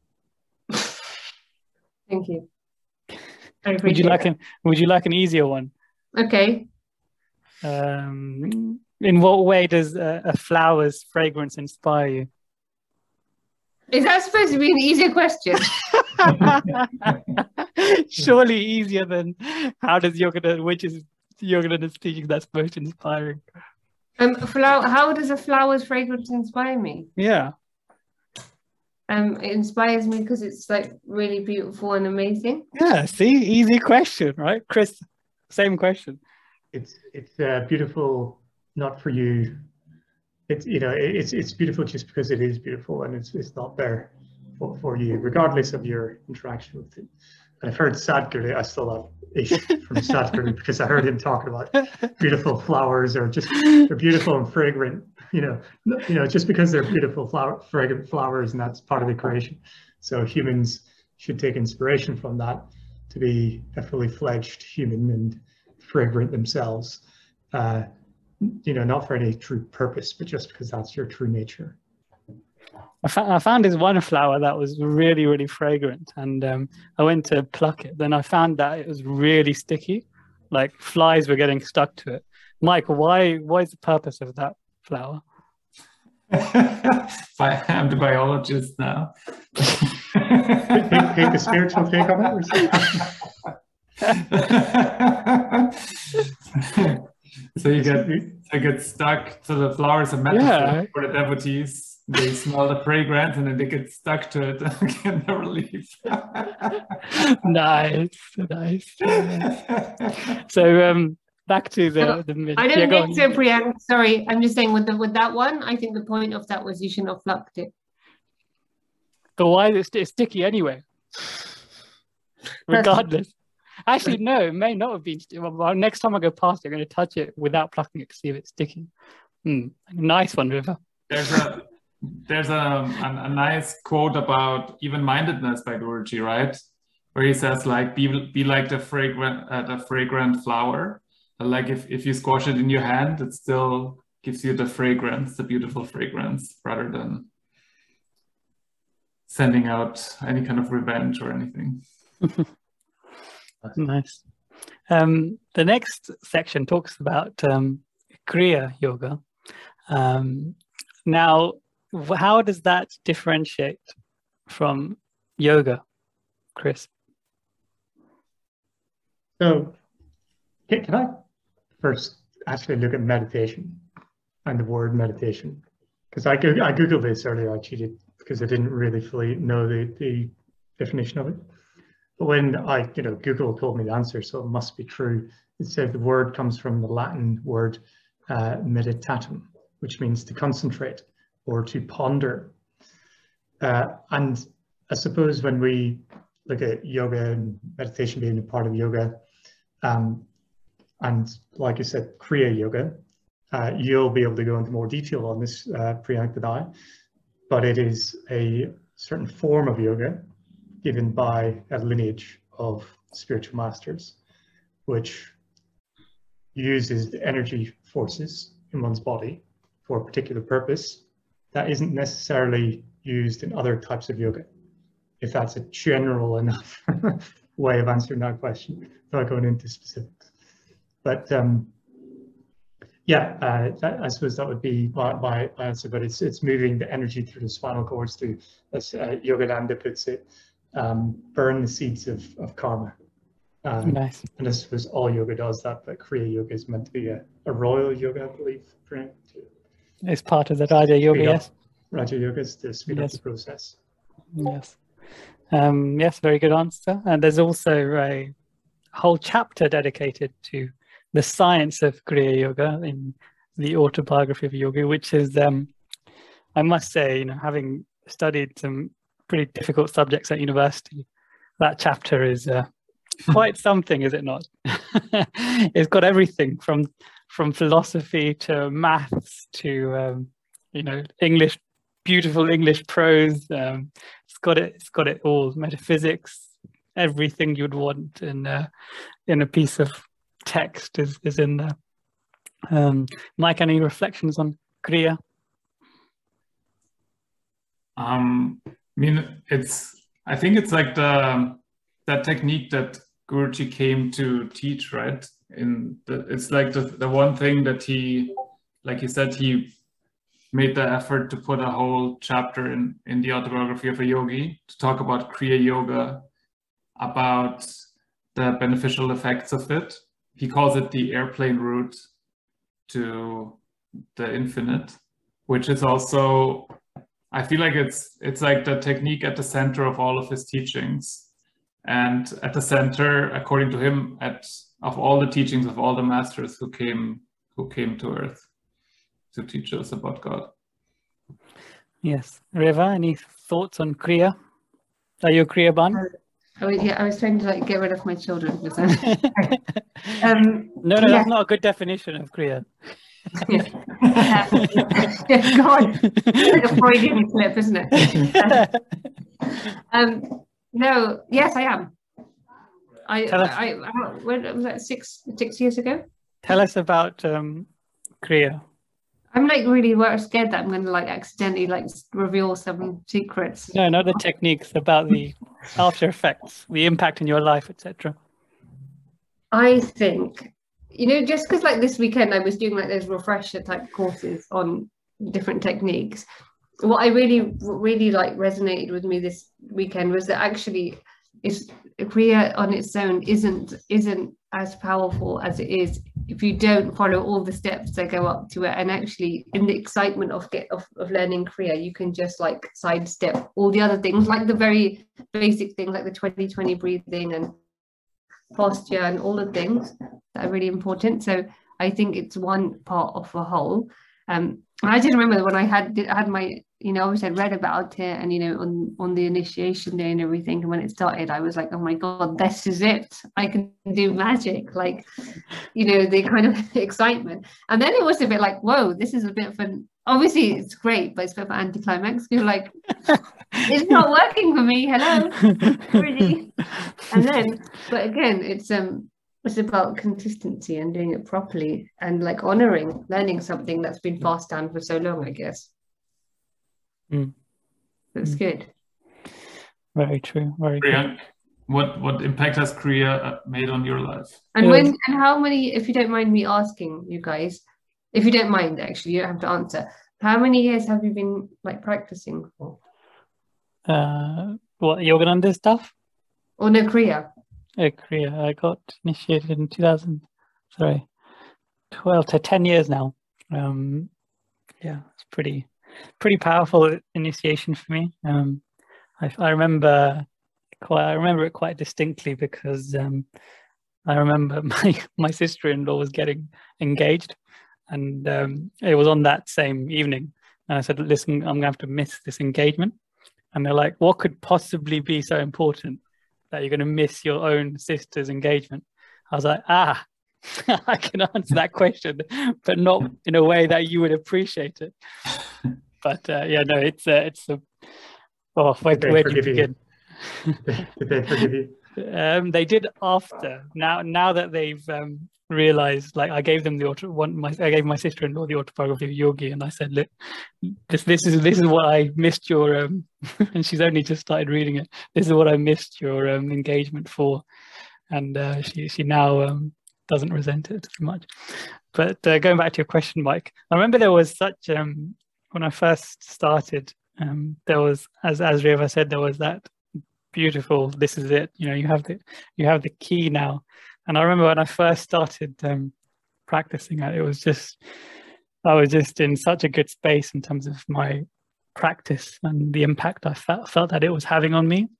Thank you. I Would you like that. an Would you like an easier one? Okay. Um, in what way does a, a flower's fragrance inspire you? Is that supposed to be an easier question? Surely easier than how does Yogananda, which is Yogananda's teaching that's most inspiring. Um, flower. How does a flower's fragrance inspire me? Yeah. Um, it inspires me because it's like really beautiful and amazing. Yeah. See, easy question, right, Chris? Same question. It's it's uh, beautiful, not for you. It's you know it's it's beautiful just because it is beautiful, and it's it's not there for, for you, regardless of your interaction with it. And I've heard Sadhguru, I still have ish from Sadhguru because I heard him talking about beautiful flowers or just they're beautiful and fragrant. You know, you know, just because they're beautiful flower, fragrant flowers, and that's part of the creation. So humans should take inspiration from that to be a fully fledged human and fragrant themselves. Uh, you know, not for any true purpose, but just because that's your true nature. I, fa- I found this one flower that was really, really fragrant, and um, I went to pluck it. Then I found that it was really sticky, like flies were getting stuck to it. Mike, why? What is the purpose of that flower? I'm the biologist now. take, take the spiritual take on it, or something? So you get you get stuck. So the flower is a metaphor Yeah. for the devotees. They smell the fragrance and then they get stuck to it and can never leave. Nice, nice. So um, back to the the mid. I don't yeah, go think on. so, Priyank. Sorry, I'm just saying with the with that one, I think the point of that was you shouldn't have plucked it. But why is it st- it's sticky anyway? Regardless. Actually, no, it may not have been. sti- Well, well, next time I go past it, I'm going to touch it without plucking it to see if it's sticky. Hmm. Nice one, River. There's a there's a, a, a nice quote about even-mindedness by Guruji, right? Where he says like be be like the fragrant uh, the fragrant flower. Like if, if you squash it in your hand, it still gives you the fragrance, the beautiful fragrance, rather than sending out any kind of revenge or anything. Nice. Um, the next section talks about um, Kriya Yoga. Um, now, wh- how does that differentiate from yoga, Chris? So, can, can I first actually look at meditation and the word meditation? Because I, go- I Googled this earlier, I cheated because I didn't really fully know the, the definition of it. But when I, you know, Google told me the answer, so it must be true. It said the word comes from the Latin word uh, meditatum, which means to concentrate or to ponder. Uh, and I suppose when we look at yoga and meditation being a part of yoga, um, and like you said, Kriya Yoga, uh, you'll be able to go into more detail on this, uh, Priyank and I, but it is a certain form of yoga given by a lineage of spiritual masters, which uses the energy forces in one's body for a particular purpose that isn't necessarily used in other types of yoga, if that's a general enough way of answering that question, without going into specifics. But um, yeah, uh, that, I suppose that would be my, my answer, but it's it's moving the energy through the spinal cords to, as uh, Yogananda puts it, um, burn the seeds of, of karma. Um, Nice. and I suppose all yoga does that, but Kriya Yoga is meant to be a, a royal yoga, I believe, to It's part of the Raja Yoga, speed up. yes. Raja Yoga is to speed Yes. up the process. Yes. Um, yes, very good answer. And there's also a whole chapter dedicated to the science of Kriya Yoga in the autobiography of yoga, which is, um, I must say, you know, having studied some pretty difficult subjects at university, that chapter is uh, quite something, is it not? It's got everything from from philosophy to maths to um, you know, English, beautiful English prose. Um, it's got it. It's got it all. Metaphysics, everything you'd want in uh, in a piece of text is is in there. Um, Mike, any reflections on Kriya? Um, I mean, it's. I think it's like the that technique that Guruji came to teach, right? In the, it's like the the one thing that he, like he said, he made the effort to put a whole chapter in in the autobiography of a yogi to talk about Kriya Yoga, about the beneficial effects of it. He calls it the airplane route to the infinite, which is also, I feel like it's it's like the technique at the center of all of his teachings, and at the center, according to him, at of all the teachings of all the masters who came who came to earth to teach us about God. Yes, Reva, any thoughts on Kriya? Are you a Kriya Ban? I was, yeah, I was trying to like get rid of my children. because I'm- um, No, no, yeah. that's not a good definition of Kriya. God, it's like a Freudian slip, isn't it? um, no, yes, I am. I, Tell us- I, I, when was that six six years ago? Tell us about um, Korea? I'm like really wor- scared that I'm going to like accidentally like s- reveal some secrets. No, not the techniques, about the after effects, the impact in your life, et cetera. I think, you know, just because like this weekend I was doing like those refresher type courses on different techniques. What I really, really like resonated with me this weekend was that actually is Korea on its own isn't isn't as powerful as it is if you don't follow all the steps that go up to it. And actually in the excitement of get of, of learning Korea, you can just like sidestep all the other things, like the very basic things like the twenty twenty breathing and posture and all the things that are really important. So I think it's one part of a whole. Um, and I just remember when I had did, had my, you know, obviously I'd read about it and, you know, on, on the initiation day and everything. And when it started, I was like, oh my God, this is it. I can do magic. Like, you know, the kind of excitement. And then it was a bit like, whoa, this is a bit of an, obviously it's great, but it's a bit of an anticlimax. You're like, it's not working for me. Hello. Really? And then, but again, it's um it's about consistency and doing it properly and like honoring learning something that's been passed down for so long, I guess. Mm. That's Mm. good. Very true. Very Korea, good. what what impact has Korea made on your life? And It when was- and how many, if you don't mind me asking you guys, if you don't mind, actually, you don't have to answer. How many years have you been like practicing for? Uh, what, Yogananda stuff? Or no, Korea? Uh, Korea. I got initiated in two thousand, sorry, twelve to ten years now. Um, yeah, it's pretty, pretty powerful initiation for me. Um, I, I remember quite, I remember it quite distinctly because um, I remember my my sister-in-law was getting engaged, and um, it was on that same evening. And I said, "Listen, I'm gonna have to miss this engagement." And they're like, "What could possibly be so important that you're going to miss your own sister's engagement?" I was like, ah, I can answer that question, but not in a way that you would appreciate it. But uh, yeah, no, it's a, it's a, oh, where, Did they where do you forgive you? begin? Did they forgive you? Um, they did after. Now, now that they've um, realized, like, I gave them the auto. One, my, I gave my sister-in-law the autobiography of Yogi, and I said, "Look, this, this is this is what I missed your." Um, and she's only just started reading it. This is what I missed your um, engagement for, and uh, she she now um, doesn't resent it too much. But uh, going back to your question, Mike, I remember there was such um, when I first started. Um, there was, as as Reva said, there was that beautiful, this is it, you know, you have the you have the key now. And I remember when I first started um, practicing it, it was just I was just in such a good space in terms of my practice and the impact I felt felt that it was having on me,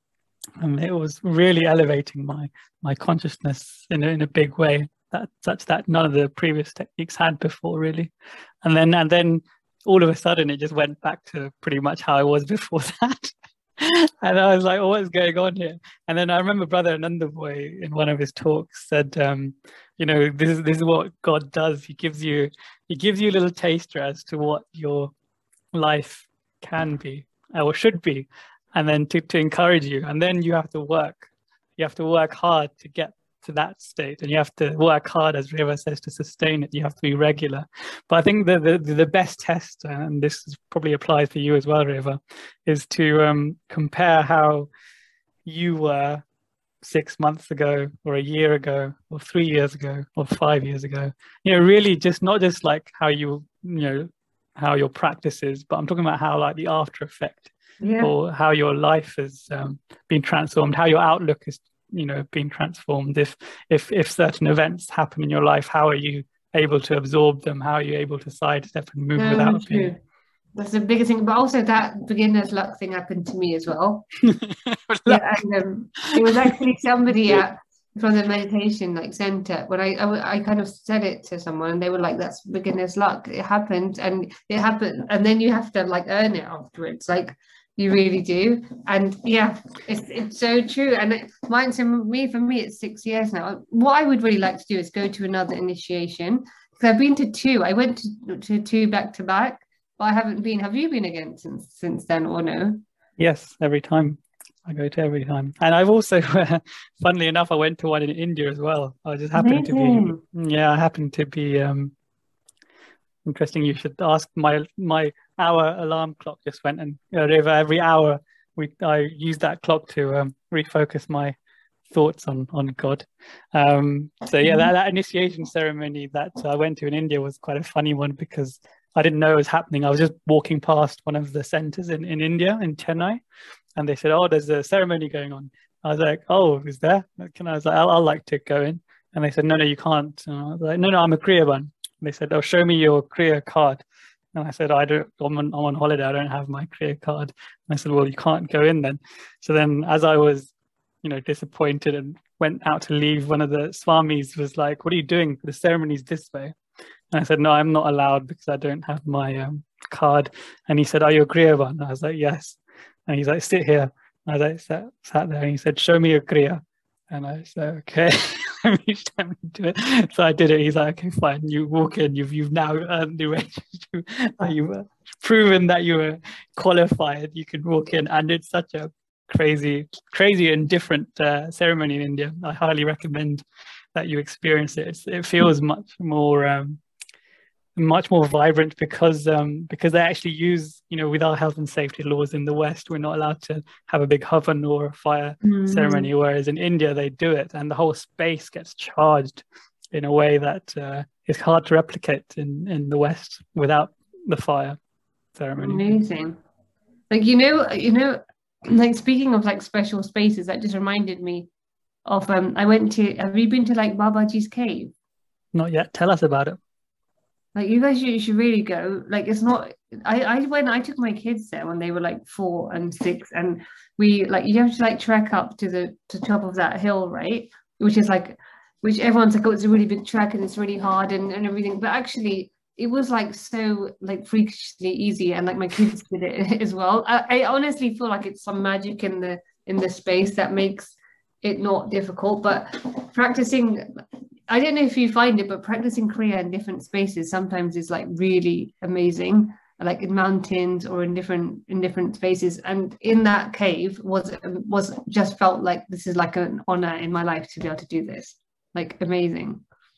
and it was really elevating my my consciousness in a, in a big way, that such that none of the previous techniques had before, really. And then and then all of a sudden it just went back to pretty much how I was before that. And I was like, oh, what's going on here? And then I remember Brother Anandaboy in one of his talks said, um, you know, this is this is what God does. He gives you he gives you a little taster as to what your life can be or should be, and then to, to encourage you. And then you have to work. You have to work hard to get to that state, and you have to work hard, as Reva says, to sustain it. You have to be regular. But I think the the, the best test, and this is probably applies for you as well, Reva, is to um, compare how you were six months ago, or a year ago, or three years ago, or five years ago. You know, really, just not just like how you you know how your practice is, but I'm talking about how like the after effect, Yeah. or how your life has um, been transformed, how your outlook is you know being transformed. If if if certain events happen in your life, how are you able to absorb them? How are you able to sidestep and move No, without true. being That's the biggest thing. But also that beginner's luck thing happened to me as well. Yeah, and um, it was actually somebody at from the meditation like center when I, I I kind of said it to someone and they were like, that's beginner's luck. It happened and it happened, and then you have to like earn it afterwards. Like you really do. And yeah, it's it's so true. And it, mine, so me for me, it's six years now. What I would really like to do is go to another initiation, because I've been to two. I went to, to two back to back, but I haven't been. Have you been again since since then or no? Yes, every time. I go to every time. And I've also, funnily enough, I went to one in India as well. I just happened to Amazing. be, yeah, I happened to be um, interesting. You should ask my my hour alarm clock just went, and uh, Reva, every hour we I use that clock to um, refocus my thoughts on on God. Um, so yeah, that, that initiation ceremony that I went to in India was quite a funny one because I didn't know it was happening. I was just walking past one of the centers in, in India, in Chennai, and they said, "Oh, there's a ceremony going on." I was like, "Oh, is there? Can I?" I was like, I'll, I'll like to go in. And they said, "No, no, you can't." And I was like, "No, no, I'm a Kriyaban." And they said, "Oh, show me your Kriya card." And I said, "I don't. I'm on, I'm on holiday. I don't have my Kriya card." And I said, "Well, you can't go in then." So then, as I was, you know, disappointed and went out to leave, one of the swamis was like, "What are you doing? The ceremony's this way." And I said, "No, I'm not allowed because I don't have my um, card." And he said, "Are you a Kriyaban?" And I was like, "Yes." And he's like, "Sit here." And I was like, sat, sat there, and he said, "Show me your Kriya." And I said, "Okay." Let me let me do it. So I did it. He's like, "Okay, fine. You walk in. You've you've now earned the right. You've proven that you were qualified. You can walk in." And it's such a crazy, crazy and different uh, ceremony in India. I highly recommend that you experience it. It's, it feels much more, um, much more vibrant because um, because they actually use, you know, with our health and safety laws in the West, we're not allowed to have a big havan or a fire mm-hmm. ceremony, whereas in India they do it, and the whole space gets charged in a way that uh, is hard to replicate in in the West without the fire ceremony. Amazing. Like, you know, you know, like speaking of like special spaces, that just reminded me of um I went to, have you been to like Babaji's cave? Not yet. Tell us about it. Like, you guys should, should really go. Like, it's not, I, I went, I took my kids there when they were like four and six, and we like, you have to like trek up to the to top of that hill, right? Which is like, which everyone's like, "Oh, it's a really big trek and it's really hard and, and everything." But actually it was like so like freakishly easy, and like my kids did it as well. I, I honestly feel like it's some magic in the in the space that makes it not difficult. But practicing, I don't know if you find it, but practicing Kriya in different spaces sometimes is like really amazing, like in mountains or in different in different spaces. And in that cave was was just felt like this is like an honor in my life to be able to do this. Like, amazing.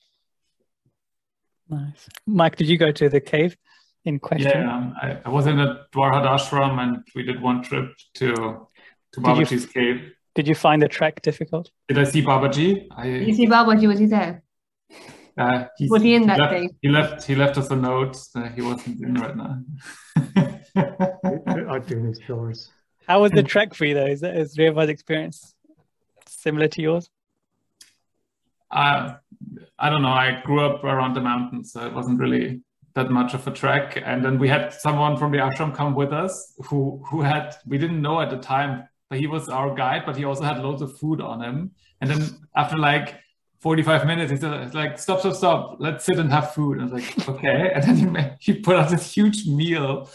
Nice. Mike, did you go to the cave in question? Yeah, I, I was in a Dwarhad ashram, and we did one trip to to Babaji's cave. Did you find the trek difficult? Did I see Babaji? I, did you see Babaji? Was he there? Uh, was he in he that left, cave? He left. He left us a note. Uh, he wasn't in right now. I'd do his doors. How was the trek for you though? Is that is Reva's experience similar to yours? Uh, I don't know. I grew up around the mountains, so it wasn't really that much of a trek. And then we had someone from the ashram come with us who who had, we didn't know at the time, but he was our guide, but he also had loads of food on him. And then after like forty-five minutes, he said, like, "Stop, stop, stop. Let's sit and have food." And I was like, "Okay." And then he, made, he put out this huge meal.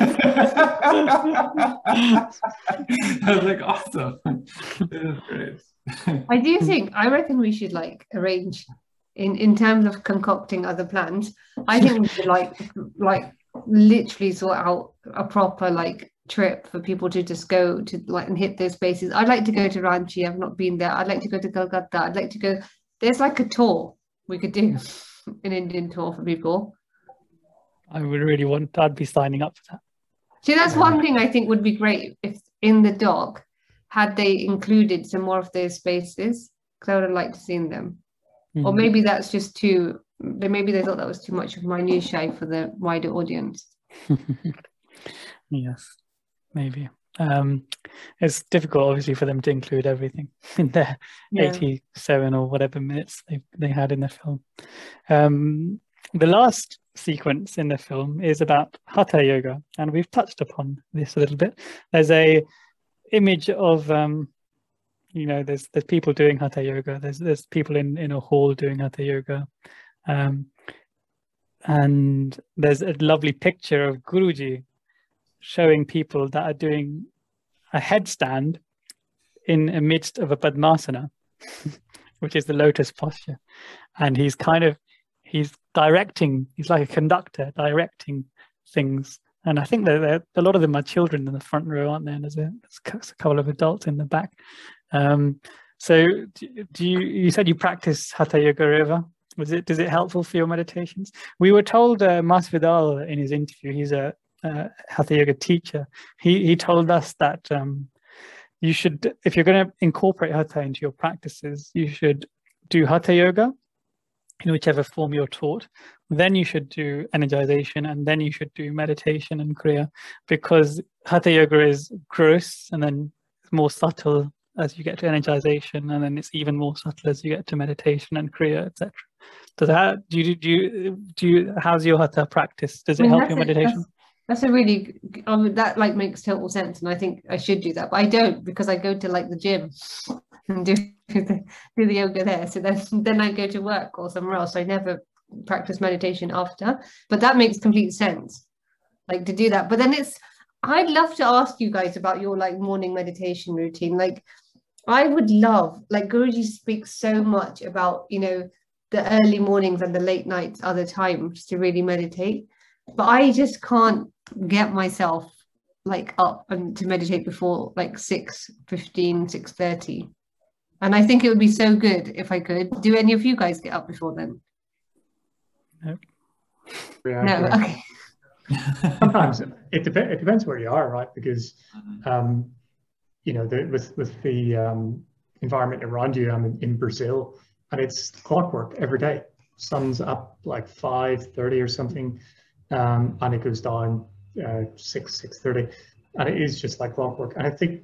I was like, "Awesome." It was great. I do think, I reckon we should like arrange in, in terms of concocting other plans. I think we should like, like literally sort out a proper like trip for people to just go to like and hit those spaces. I'd like to go to Ranchi. I've not been there. I'd like to go to Kolkata. I'd like to go. There's like a tour we could do, an Indian tour for people. I would really want, I'd be signing up for that. See, that's one thing I think would be great if in the doc, had they included some more of those spaces, because I would have liked to see them. Mm-hmm. Or maybe that's just too, maybe they thought that was too much of minutiae for the wider audience. Yes, maybe. Um, it's difficult, obviously, for them to include everything in their yeah. eighty-seven or whatever minutes they, they had in the film. Um, the last sequence in the film is about Hatha Yoga, and we've touched upon this a little bit. There's a image of, um, you know, there's there's people doing Hatha Yoga. There's there's people in, in a hall doing Hatha Yoga. Um, and there's a lovely picture of Guruji showing people that are doing a headstand in amidst of a Padmasana, which is the lotus posture. And he's kind of, he's directing, he's like a conductor directing things. And I think that a lot of them are children in the front row, aren't there? And there's a, there's a couple of adults in the back. Um, so do you, you said you practice Hatha Yoga, Reva? Was it, is it helpful for your meditations? We were told, uh, Mas Vidal in his interview, he's a, a Hatha Yoga teacher. He, he told us that um, you should, if you're going to incorporate Hatha into your practices, you should do Hatha Yoga in whichever form you're taught. Then you should do energization, and then you should do meditation and Kriya, because Hatha Yoga is gross and then more subtle as you get to energization, and then it's even more subtle as you get to meditation and Kriya, et cetera. Does that, do you, do you, do you, how's your Hatha practice? Does it I mean, help your meditation? That's, that's a really, um, that like makes total sense, and I think I should do that, but I don't, because I go to like the gym and do the, do the yoga there. So then, then I go to work or somewhere else. So I never practice meditation after, but that makes complete sense, like to do that. But then it's, I'd love to ask you guys about your like morning meditation routine. Like I would love, like Guruji speaks so much about, you know, the early mornings and the late nights are the times to really meditate. But I just can't get myself like up and to meditate before like six fifteen, six thirty. And I think it would be so good if I could. Do any of you guys get up before then? Nope. Yeah, No, yeah. okay. Sometimes it depends. It depends where you are, right? Because um, you know, the, with with the um, environment around you. I'm in, in Brazil, and it's clockwork every day. Sun's up like five thirty or something, um, and it goes down uh, six six thirty, and it is just like clockwork. And I think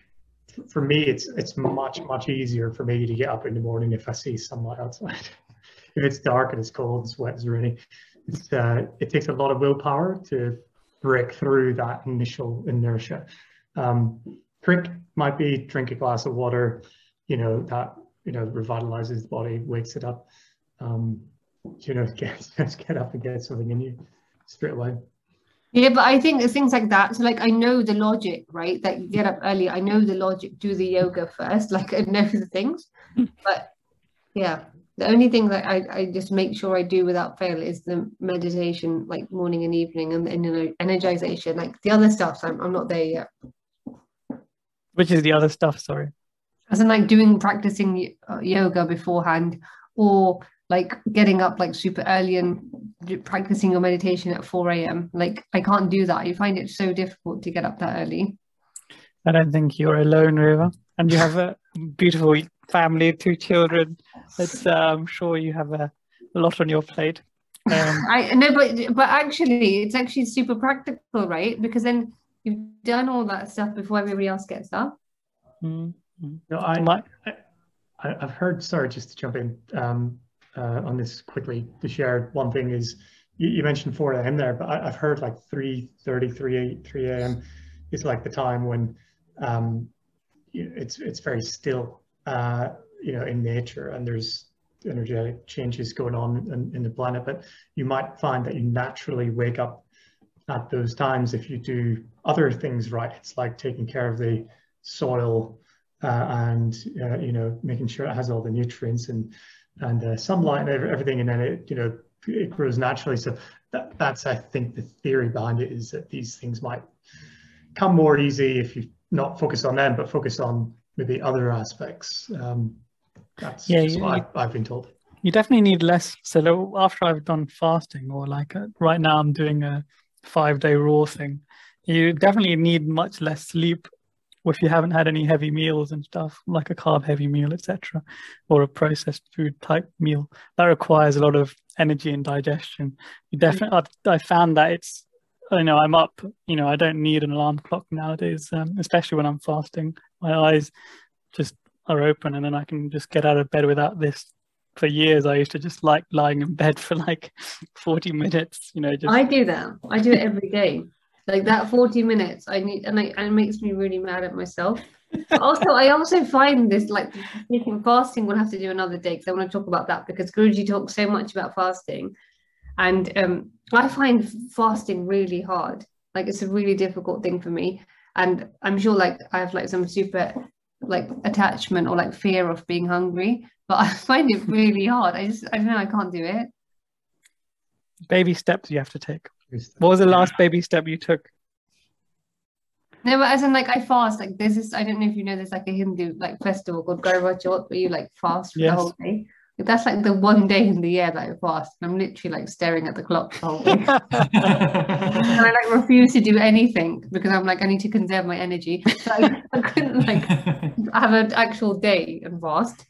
for me, it's it's much much easier for me to get up in the morning if I see sunlight outside. If it's dark and it's cold, it's wet, it's raining. It's, uh, it takes a lot of willpower to break through that initial inertia. Um, trick might be drink a glass of water, you know, that, you know, revitalizes the body, wakes it up. Um, you know, get, just get up and get something in you straight away. Yeah, but I think it's things like that. So like I know the logic, right? That you get up early. I know the logic, do the yoga first, like I know the things. But yeah. The only thing that I, I just make sure I do without fail is the meditation, like morning and evening, and, and you know, energization. Like the other stuff, I'm, I'm not there yet. Which is the other stuff, sorry? As in like doing, practicing yoga beforehand, or like getting up like super early and practicing your meditation at four a m. Like I can't do that. I find it so difficult to get up that early. I don't think you're alone, Riva. And you have a beautiful family, two children. It's, uh, I'm sure you have a, a lot on your plate. Um, I know, but but actually, it's actually super practical, right? Because then you've done all that stuff before everybody else gets up. mm-hmm. No, I, My, I I've heard. Sorry, just to jump in um, uh, on this quickly to share one thing is you, you mentioned four a m there, but I, I've heard like three thirty, three a m is like the time when um, it's it's very still, uh, you know, in nature, and there's energetic changes going on in, in the planet. But you might find that you naturally wake up at those times if you do other things right. It's like taking care of the soil uh, and uh, you know, making sure it has all the nutrients and and uh, sunlight and everything, and then it, you know, it grows naturally. So that, that's, I think, the theory behind it is that these things might come more easy if you not focus on them, but focus on maybe other aspects. Um, that's yeah, just you, what I've, I've been told. You definitely need less. So after I've done fasting, or like a, right now I'm doing a five-day raw thing, you definitely need much less sleep if you haven't had any heavy meals and stuff, like a carb-heavy meal, et cetera, or a processed food type meal. That requires a lot of energy and digestion. You definitely, I've, I found that it's, you know, I'm up, you know, I don't need an alarm clock nowadays, um, especially when I'm fasting. My eyes just are open and then I can just get out of bed without this. For years, I used to just like lying in bed for like forty minutes, you know. Just... I do that. I do it every day. Like that forty minutes, I need, and, I, and it makes me really mad at myself. But also, I also find this, like, taking fasting, we'll have to do another day because I want to talk about that, because Guruji talks so much about fasting. And um, I find fasting really hard. Like, it's a really difficult thing for me. And I'm sure, like, I have like some super like attachment or like fear of being hungry, but I find it really hard. I just, I don't know, I can't do it. Baby steps you have to take. What was the last baby step you took? No, but as in, like, I fast. Like, there's this, I don't know if you know, there's like a Hindu like festival called Garba Chauth where you like fast for yes. the whole day. That's like the one day in the year that I fast. And I'm literally like staring at the clock the whole week. And I like refuse to do anything because I'm like, I need to conserve my energy. So I, I couldn't like have an actual day and fast.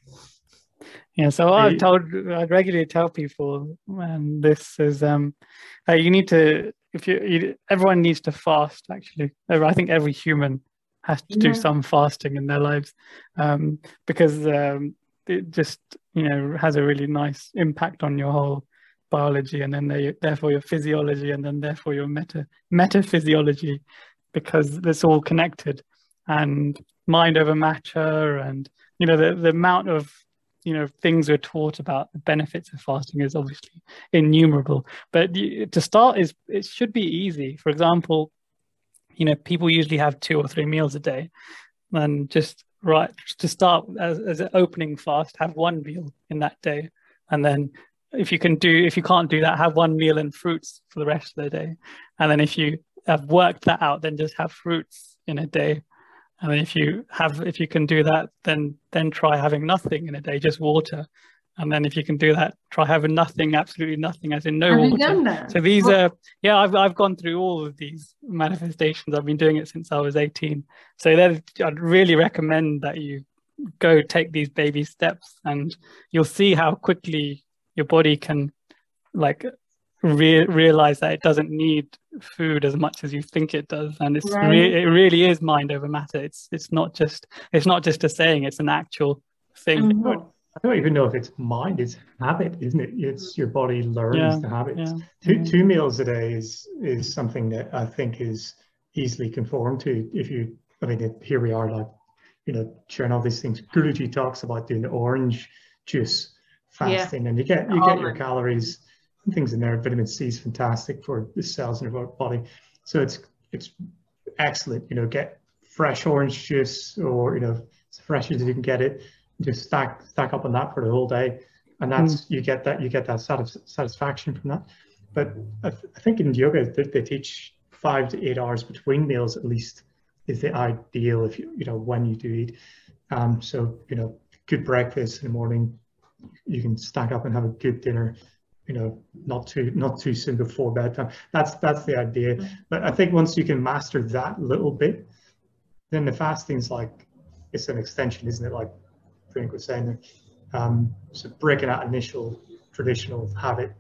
Yeah, so I've told, I regularly tell people, and this is, um, uh, you need to, if you, you, everyone needs to fast, actually. I think every human has to do Yeah. some fasting in their lives, um, because um, it just, you know, has a really nice impact on your whole biology, and then they, therefore your physiology, and then therefore your meta metaphysiology, because it's all connected. And mind over matter, and, you know, the, the amount of, you know, things we're taught about the benefits of fasting is obviously innumerable. But you, to start is, it should be easy. For example, you know, people usually have two or three meals a day, and just right to start as, as an opening fast, have one meal in that day, and then if you can do, if you can't do that, have one meal and fruits for the rest of the day, and then if you have worked that out, then just have fruits in a day. And then if you have, if you can do that, then then try having nothing in a day, just water. And then if you can do that, try having nothing, absolutely nothing, as in no Have water. you done that? So these What- are, yeah, I've I've gone through all of these manifestations. I've been doing it since I was eighteen. So that I'd really recommend that you go take these baby steps, and you'll see how quickly your body can like re- realize that it doesn't need food as much as you think it does, and it's Right. re- it really is mind over matter. It's it's not just it's not just a saying; it's an actual thing. And what? I don't even know if it's mind, it's habit, isn't it? It's your body learns Yeah, the habits. yeah, Two, yeah. two meals a day is is something that I think is easily conformed to. If you, I mean, it- here we are, like, you know, sharing all these things. Guruji talks about doing the orange juice fasting, and you get you get your Almond. calories and things in there. Vitamin C is fantastic for the cells in your body, so it's it's excellent. You know, get fresh orange juice, or, you know, as fresh as you can get it. Just stack stack up on that for the whole day, and that's you get that you get that satis- satisfaction from that. But I, th- I think in yoga they, they teach five to eight hours between meals at least is the ideal, if you you know when you do eat. Um, so, you know, good breakfast in the morning, you can stack up and have a good dinner. You know, not too not too soon before bedtime. That's that's the idea. But I think once you can master that little bit, then the fasting's like, it's an extension, isn't it? Like Frank was saying there. Um, so breaking that initial traditional habit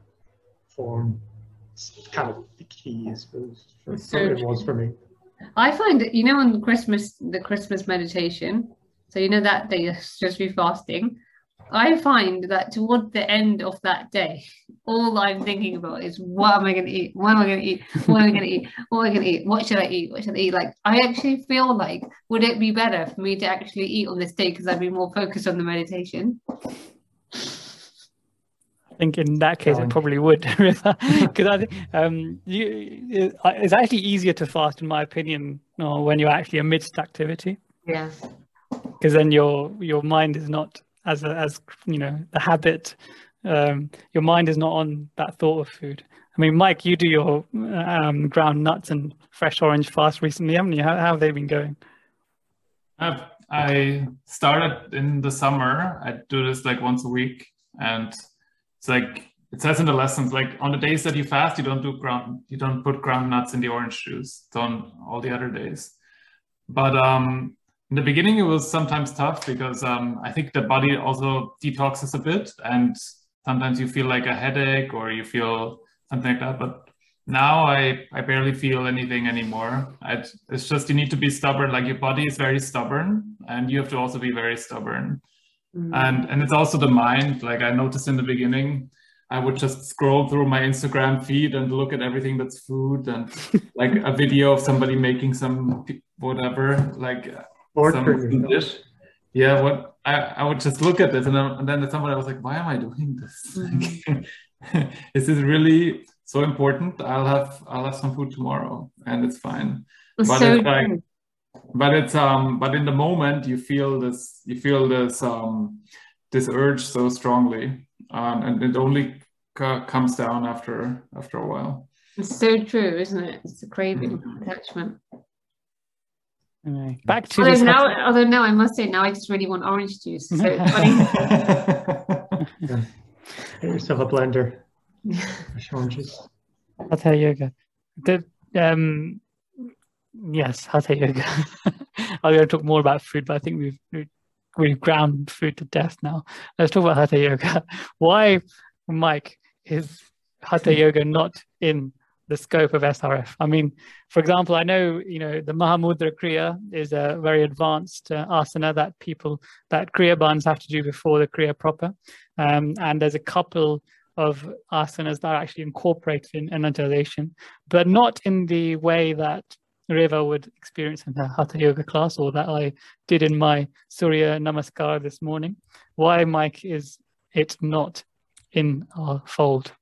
form is kind of the key, I suppose. For, So for it was for me. I find that, you know, on Christmas, the Christmas meditation, so you know that day you're supposed to be fasting. I find that toward the end of that day, all I'm thinking about is, what am I going to eat? What am I going to eat? What am I going to eat? What am I going to eat? What should I eat? What should I eat? Like, I actually feel like, would it be better for me to actually eat on this day because I'd be more focused on the meditation? I think in that case it Challenge. probably would, because I think um, you, it's actually easier to fast, in my opinion, uh, when you're actually amidst activity, Yeah. because then your your mind is not as a, as you know the habit. Um, your mind is not on that thought of food. I mean, Mike, you do your um, ground nuts and fresh orange fast recently, haven't you? How, how have they been going? I've, I started in the summer. I do this like once a week, and it's like it says in the lessons, like on the days that you fast, you don't do ground, you don't put ground nuts in the orange juice. It's on all the other days. But um, in the beginning, it was sometimes tough because um, I think the body also detoxes a bit, and sometimes you feel like a headache or you feel something like that. But now I, I barely feel anything anymore. I, it's just you need to be stubborn. Like your body is very stubborn, and you have to also be very stubborn. Mm. And and it's also the mind. Like I noticed in the beginning, I would just scroll through my Instagram feed and look at everything that's food, and like a video of somebody making some p- whatever, like Or some for you. dish. Yeah, what I, I would just look at this, and then, and then at some point I was like, why am I doing this? Mhm. Like, is this really so important? I'll have I'll have some food tomorrow, and it's fine. It's But so it's like, true. but it's um, but in the moment you feel this, you feel this um, this urge so strongly, um, and it only co- comes down after after a while. It's so true, isn't it? It's the craving, Mhm. attachment. Anyway, back to Although this. now, although now I must say, now I just really want orange juice. So it's funny. Yeah. Get yourself a blender. Oranges. Hatha yoga. The, um, yes, hatha yoga. I was going to talk more about food, but I think we've, we've we've ground food to death now. Let's talk about hatha yoga. Why, Mike, is hatha yoga not in the scope of S R F? I mean, for example, I know, you know, the Mahamudra Kriya is a very advanced uh, asana that people, that Kriya Bandhs have to do before the Kriya proper. Um, and there's a couple of asanas that are actually incorporated in energization, but not in the way that Reva would experience in her Hatha Yoga class, or that I did in my Surya Namaskar this morning. Why, Mike, is it not in our fold?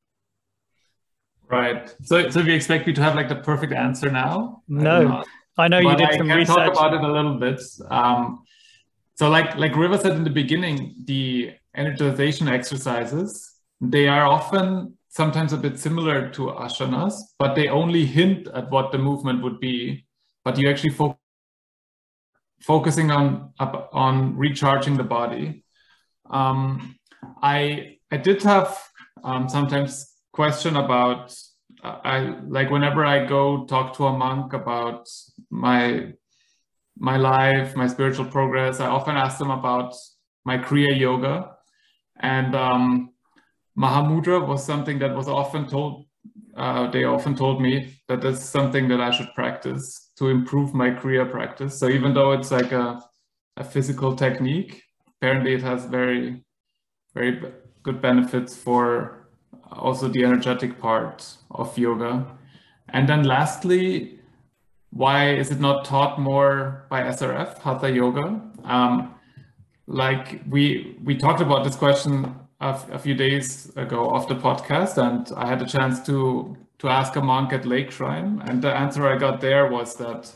Right. So, so we expect me to have like the perfect answer now? No, I, I know you did I some can research. talk about it a little bit. Um, so, like like Reva said in the beginning, the energization exercises, they are often sometimes a bit similar to asanas, but they only hint at what the movement would be. But you actually focus focusing on on recharging the body. Um, I I did have um, sometimes question about uh, I like whenever I go talk to a monk about my my life, my spiritual progress, I often ask them about my Kriya Yoga, and um, Mahamudra was something that was often told. Uh, they often told me that that's something that I should practice to improve my Kriya practice. So even though it's like a a physical technique, apparently it has very very good benefits for also the energetic part of yoga. And then lastly, why is it not taught more by S R F, Hatha Yoga? Um, like we we talked about this question a, a few days ago off the podcast, and I had a chance to to ask a monk at Lake Shrine, and the answer I got there was that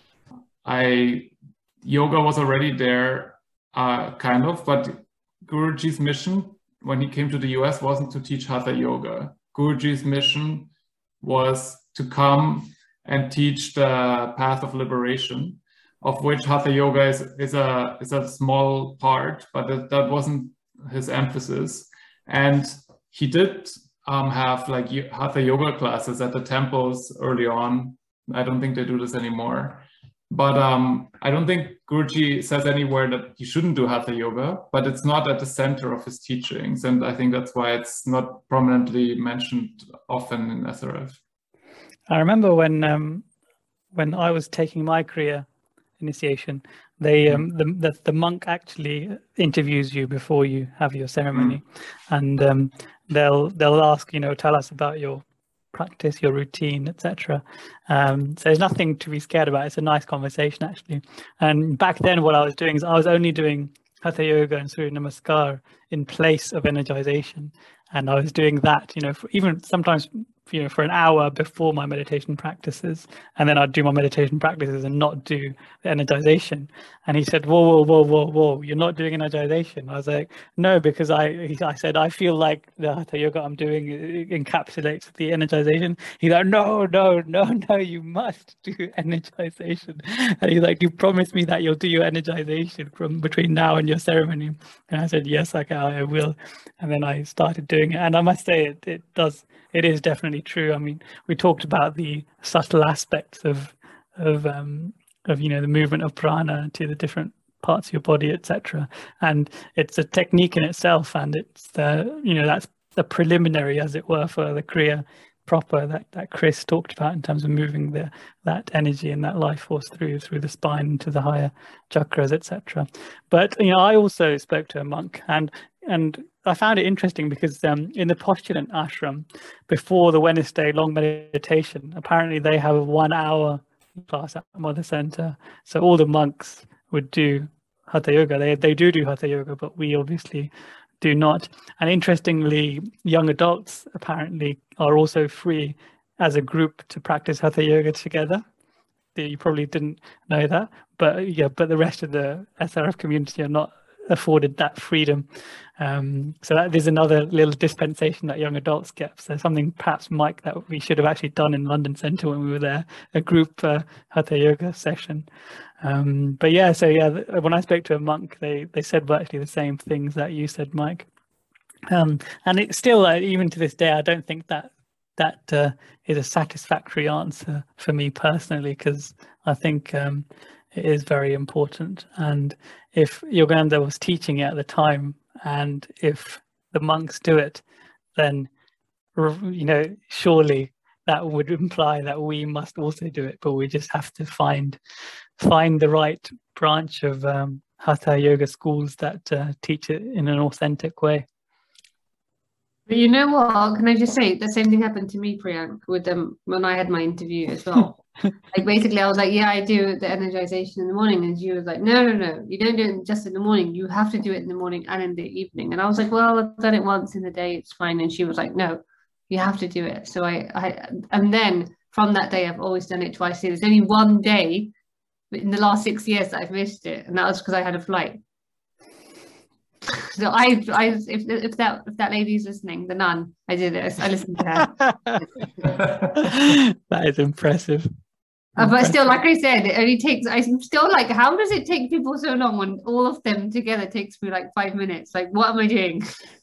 I yoga was already there, uh, kind of, but Guruji's mission when he came to the U S wasn't to teach Hatha Yoga. Guruji's mission was to come and teach the path of liberation, of which Hatha Yoga is, is, a, is a small part, but that, that wasn't his emphasis. And he did um, have like Hatha Yoga classes at the temples early on. I don't think they do this anymore. But um, I don't think Guruji says anywhere that you shouldn't do Hatha Yoga, but it's not at the center of his teachings. And I think that's why it's not prominently mentioned often in S R F. I remember when um, when I was taking my Kriya initiation, they um, the, the the monk actually interviews you before you have your ceremony, mm. and um, they'll they'll ask, you know, tell us about your practice, your routine, et cetera. Um, so there's nothing to be scared about. It's a nice conversation, actually. And back then, what I was doing is I was only doing Hatha Yoga and Surya Namaskar in place of energization, and I was doing that, you know, for even sometimes, you know, for an hour before my meditation practices, and then I'd do my meditation practices and not do the energization. And he said, whoa, whoa, whoa, whoa, whoa, you're not doing energization. I was like, no, because I, I said, I feel like the Hatha Yoga I'm doing encapsulates the energization. He's like, no, no, no, no, you must do energization. And he's like, you promised me that you'll do your energization from between now and your ceremony. And I said, yes, okay, I will. And then I started doing it. And I must say, it, it does, it is definitely true. I mean, we talked about the subtle aspects of, of, um, of you know, the movement of prana to the different parts of your body, et cetera. And it's a technique in itself, and it's the, you know, that's the preliminary, as it were, for the Kriya proper that, that Chris talked about in terms of moving the that energy and that life force through through the spine into the higher chakras, et cetera. But you know, I also spoke to a monk, and and I found it interesting because um, in the Postulant ashram, before the Wednesday long meditation, apparently they have a one hour class at Mother Center. So all the monks would do Hatha Yoga. They, they do do Hatha Yoga, but we obviously do not. And interestingly, young adults apparently are also free as a group to practice Hatha Yoga together. You probably didn't know that, but yeah, but the rest of the S R F community are not afforded that freedom. Um, so that is another little dispensation that young adults get. So something perhaps, Mike, that we should have actually done in London Centre when we were there, a group uh, Hatha Yoga session. Um, but yeah, so yeah, when I spoke to a monk, they, they said virtually the same things that you said, Mike. Um, and it's still, uh, even to this day, I don't think that that uh, is a satisfactory answer for me personally, because I think um, it is very important. And if Yogananda was teaching it at the time, and if the monks do it, then, you know, surely that would imply that we must also do it. But we just have to find find the right branch of um, Hatha Yoga schools that uh, teach it in an authentic way. But you know what? Can I just say the same thing happened to me, Priyank, with them when I had my interview as well. Like basically, I was like, "Yeah, I do the energization in the morning," and she was like, "No, no, no, you don't do it just in the morning. You have to do it in the morning and in the evening." And I was like, "Well, I've done it once in the day. It's fine." And she was like, "No, you have to do it." So I, I, and then from that day, I've always done it twice. There's only one day in the last six years that I've missed it, and that was because I had a flight. So I, I, if if that if that lady's listening, the nun, I did it. I listened to her. That is impressive. Uh, but still, like I said, it only takes. I'm still like, how does it take people so long when all of them together takes me like five minutes? Like, what am I doing?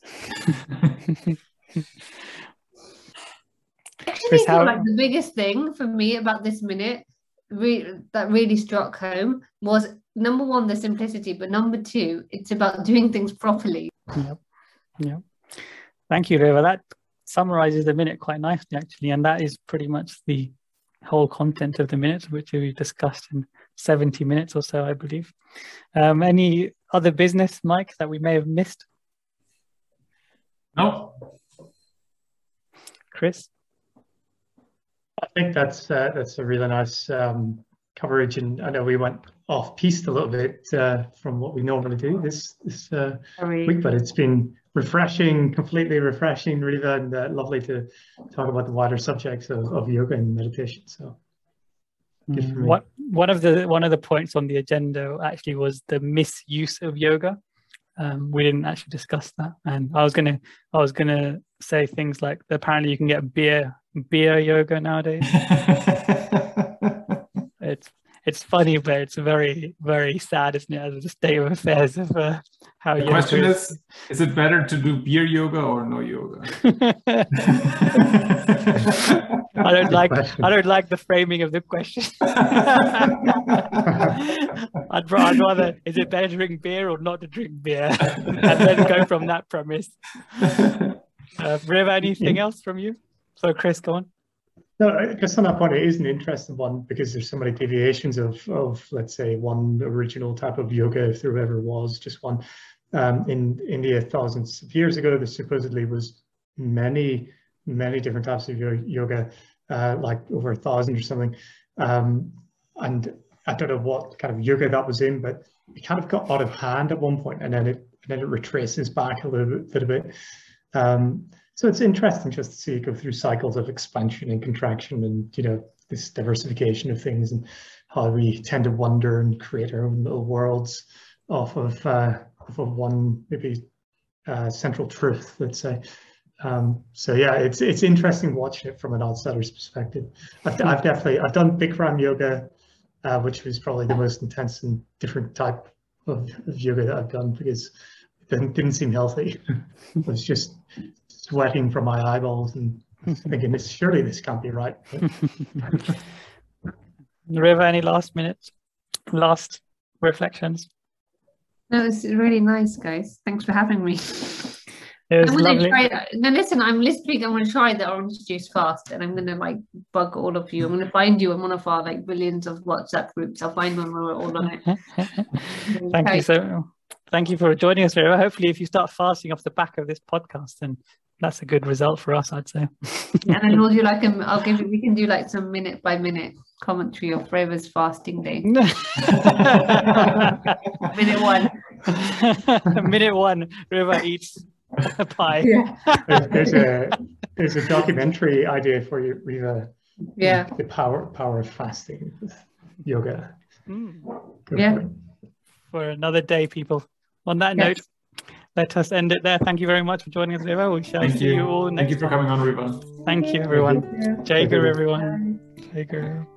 Actually, I feel like the biggest thing for me about this minute re- that really struck home was, number one, the simplicity, but number two, it's about doing things properly. Yep. Yep. Thank you, Reva. That summarizes the minute quite nicely, actually, and that is pretty much the whole content of the minute, which we discussed in seventy minutes or so, I believe. Um, any other business, Mike, that we may have missed? No. Chris? I think that's uh, that's a really nice um, coverage, and I know we went off piste a little bit uh, from what we normally do this this uh, week, but it's been refreshing, completely refreshing, Riva, and uh, lovely to talk about the wider subjects of, of yoga and meditation. So, good for me. What one of the one of the points on the agenda actually was the misuse of yoga. Um, we didn't actually discuss that, and I was gonna I was gonna say things like apparently you can get beer beer yoga nowadays. it's it's funny, but it's very very sad, isn't it, as the state of affairs of uh, how. The question is, is: Is it better to do beer yoga or no yoga? I don't like I don't like the framing of the question. I'd, I'd rather, is it better to drink beer or not to drink beer, and then go from that premise. Uh, Riva, anything else from you? So, Chris, go on. No, I guess on that point, it is an interesting one because there's so many deviations of, of let's say, one original type of yoga, if there ever was just one. Um, in India, thousands of years ago, there supposedly was many, many different types of yoga, uh, like over a thousand or something. Um, and I don't know what kind of yoga that was in, but it kind of got out of hand at one point, and then it and then it retraces back a little bit. Little bit. Um, so it's interesting just to see it go through cycles of expansion and contraction, and you know this diversification of things, and how we tend to wonder and create our own little worlds off of uh, off of one maybe uh, central truth, let's say. Um, so yeah, it's it's interesting watching it from an outsider's perspective. I've, I've definitely I've done Bikram yoga, uh, which was probably the most intense and different type of, of yoga that I've done because it didn't, didn't seem healthy. It was just sweating from my eyeballs and thinking, this surely this can't be right. Riva, any last minutes, last reflections? No, it's really nice, guys. Thanks for having me. It was I'm gonna lovely. try. Now listen, I'm literally I'm gonna try the orange juice fast, and I'm gonna like bug all of you. I'm gonna find you in one of our like billions of WhatsApp groups. I'll find one where we're all on it. Thank okay. you so. Thank you for joining us, Riva. Hopefully, if you start fasting off the back of this podcast, then that's a good result for us, I'd say. Yeah, and then we'll do like um, I'll give you. We can do like some minute by minute commentary of Riva's fasting day. minute one. Minute one. Riva eats a pie. Yeah. There's, there's a there's a documentary idea for you, Riva. Yeah. The power power of fasting with yoga. Mm. Yeah. For, for another day, people. On that Yes. note, let us end it there. Thank you very much for joining us, Riva. We shall Thank see you. you all next Thank you for time. coming on, Riva. Thank you, everyone. Yeah. Jai Guru, everyone. Jai Guru.